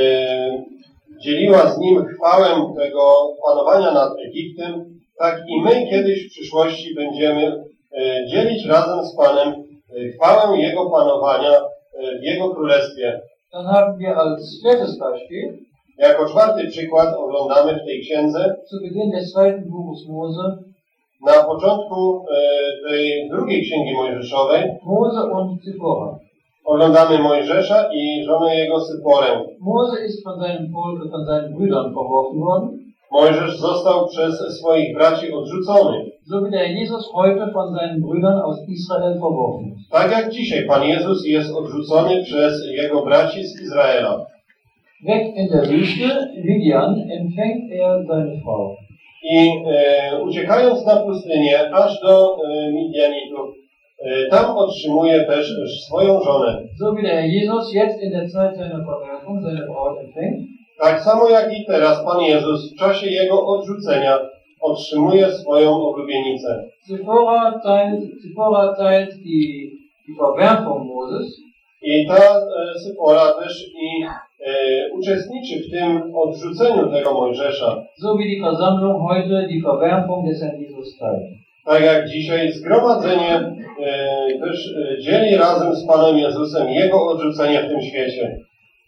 dzieliła z Nim chwałę tego panowania nad Egiptem, tak i my kiedyś w przyszłości będziemy e, dzielić razem z Panem e, chwałę Jego panowania e, w Jego królestwie. Dann haben wir als viertes Beispiel, Jako czwarty przykład oglądamy w tej księdze, zu Beginn des zweiten Buches Mose, na początku e, tej drugiej księgi Mojżeszowej, Mose und Zipporah. oglądamy Mojżesza i żonę jego Syporę. Mose ist von seinem Volk, von seinen Brüdern verworfen worden, Mojżesz został przez swoich braci odrzucony. so wie der Jesus heute von seinen Brüdern aus Israel verworfen ist. Tak jak dzisiaj Pan Jezus jest odrzucony przez jego braci z Izraela. Weg in der Wüste, Midian, empfängt er seine Frau. I e, uciekając na pustynię aż do e, Midianitów, e, tam otrzymuje też swoją żonę. So wie der Herr Jesus jetzt in der Zeit seiner Verwerfung seine Braut empfängt, Tak samo jak i teraz Pan Jezus w czasie jego odrzucenia otrzymuje swoją oblubienicę. Zipporah teilt, Zipporah teilt die, die Verwerfung Moses. I ta e, Sypora też i e, uczestniczy w tym odrzuceniu tego Mojżesza. So wie die Versammlung heute die Verwerfung des Herrn Jesus teilt. Tak jak dzisiaj zgromadzenie e, też e, dzieli razem z Panem Jezusem jego odrzucenie w tym świecie.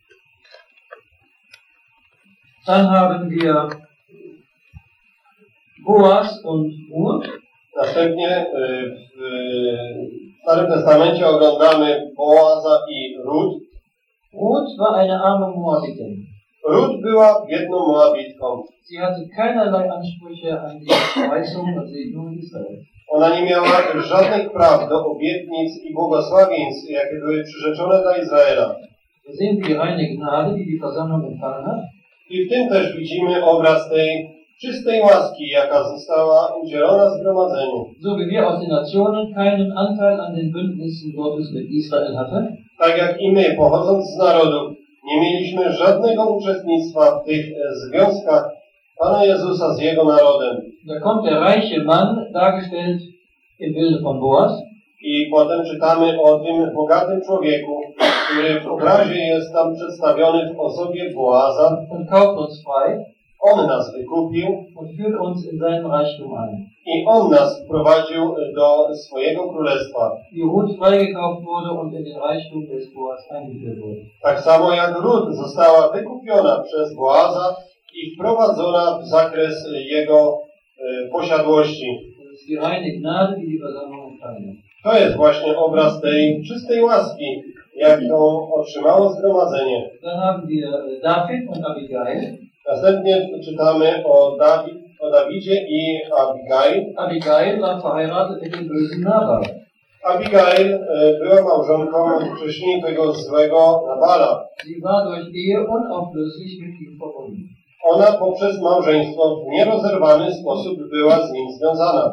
Dann haben wir Boas und Ruth. Następnie e, w w Starym Testamencie oglądamy Boaza i Rut. Ruth war eine arme Moabitin. Rut była biedną Moabitką. Sie hatte keinerlei Ansprüche an die Verheißung und Segnung Israels. Ona nie miała żadnych praw do obietnic i błogosławieństw, jakie były przyrzeczone dla Izraela. Da sehen wir die reine Gnade, die die Versammlung empfangen hat. I w tym też widzimy obraz tej czystej łaski, jaka została udzielona zgromadzeniu. So wie wir aus den Nationen keinen Anteil an den Bündnissen Gottes mit Israel hatten, Tak jak i my, pochodząc z narodów, nie mieliśmy żadnego uczestnictwa w tych związkach Pana Jezusa z Jego narodem. da kommt der reiche Mann, dargestellt im Bilde von Boas, I potem czytamy o tym bogatym człowieku, który w obrazie jest tam przedstawiony w osobie Boaza und kauft uns frei. On nas wykupił und führt uns in seinen Reichtum ein. i On nas wprowadził do swojego królestwa. Wie Ruth freigekauft wurde und in den Reichtum des Boas eingeführt wurde. Tak samo jak Rut została wykupiona przez Boaza i wprowadzona w zakres jego e, posiadłości. Das ist die reine Gnade, die die Versammlung empfangen. To jest właśnie obraz tej czystej łaski, jaką otrzymało zgromadzenie. Dann haben wir äh, David und Abigail. Następnie czytamy o, Dawid, o Dawidzie i Abigail. Abigail war verheiratet mit dem bösen Nabal. Abigail e, była małżonką wcześniej tego złego Nabala. Sie war durch Ehe unauflöslich mit ihm verbunden. Ona poprzez małżeństwo w nierozerwany sposób była z nim związana.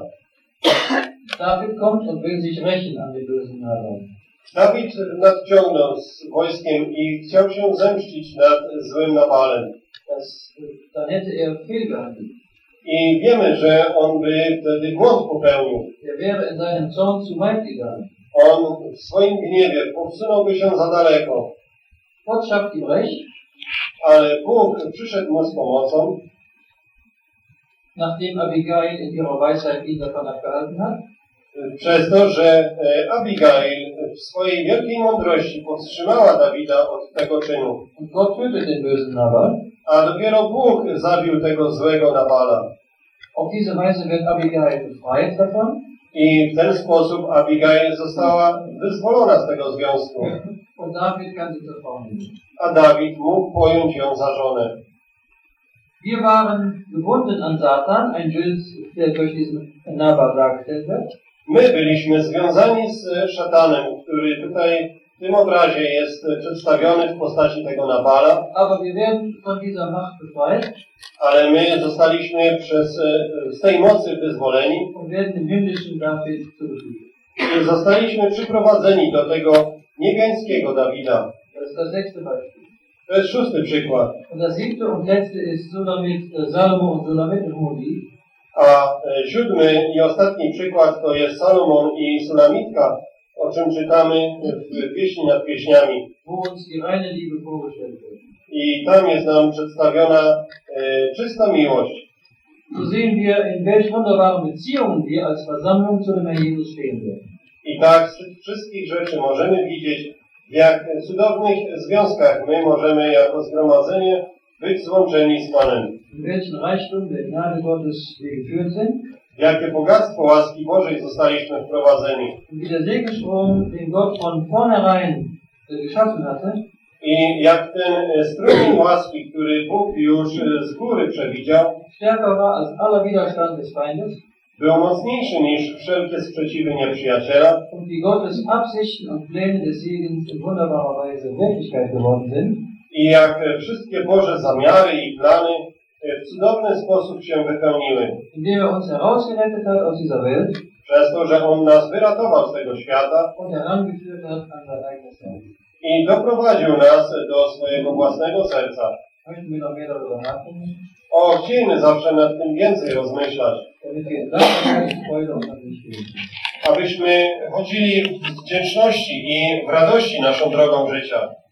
David kommt und will sich rächen an dem bösen Nabal. Dawid nadciągnął z wojskiem i chciał się zemścić nad złym Nabalem. Das, dann hätte er fehlgehandelt. I wiemy, że on by wtedy błąd popełnił. Er wäre in seinem Zorn zu weit gegangen. On w swoim gniewie posunąłby się za daleko. Gott schafft ihm Recht, Ale Bóg przyszedł mu z pomocą, nachdem Abigail in ihrer Weisheit ihn davon abgehalten hat. przez to, że Abigail w swojej wielkiej mądrości powstrzymała Dawida od tego czynu. Und Gott tötet den bösen Nabal. A dopiero Bóg zabił tego złego Nabala. Auf diese Weise wird Abigail befreit davon. I w ten sposób Abigail została wyzwolona z tego związku. Und David kann sie zur Frau nehmen. A Dawid mógł pojąć ją za żonę. Wir waren gebunden an Satan, ein Bild, der durch diesen Nabal dargestellt wird. My byliśmy związani z szatanem, który tutaj w tym obrazie jest przedstawiony w postaci tego Nabala. Aber wir werden von dieser Macht befreit. Ale my zostaliśmy przez, z tej mocy wyzwoleni Und werden dem himmlischen David zugefügt. i zostaliśmy przyprowadzeni do tego niebiańskiego Dawida. Das ist das sechste Beispiel. To jest szósty przykład. Und das siebte und letzte ist Sulamit, äh, Salomo und Sulamit und Hudi. A siódmy i ostatni przykład to jest Salomon i Sulamitka, o czym czytamy w pieśni nad pieśniami. Wo uns die reine Liebe vorgestellt wird. I tam jest nam przedstawiona e, czysta miłość. So sehen wir, in welch wunderbaren Beziehungen wir als Versammlung zu dem Herrn Jesus stehen werden. I tak z tych wszystkich rzeczy możemy widzieć, w jak cudownych związkach my możemy jako zgromadzenie być złączeni z Panem. In welchen Reichtum der Gnade Gottes wir geführt sind. W jakie bogactwo łaski Bożej zostaliśmy wprowadzeni. Und wie der Segelstrom, den Gott von vornherein äh, geschaffen hatte. I jak ten strumień łaski, który Bóg już z góry przewidział, stärker war als aller Widerstand des Feindes. Był mocniejszy niż wszelkie sprzeciwy nieprzyjaciela. Und wie Gottes Absichten und Pläne des Segens in wunderbarer Weise Wirklichkeit geworden sind. I jak wszystkie Boże zamiary i plany w cudowny sposób się wypełniły. Indem er uns herausgerettet hat aus dieser Welt. Przez to, że On nas wyratował z tego świata. Und herangeführt hat an sein eigenes Herz. I doprowadził nas do swojego własnego serca. Möchten wir noch mehr darüber nachdenken? O, chcielibyśmy zawsze nad tym więcej rozmyślać. Damit wir in Dankbarkeit, Freude und Ansicht gehen. Abyśmy chodzili w wdzięczności i w radości naszą drogą życia.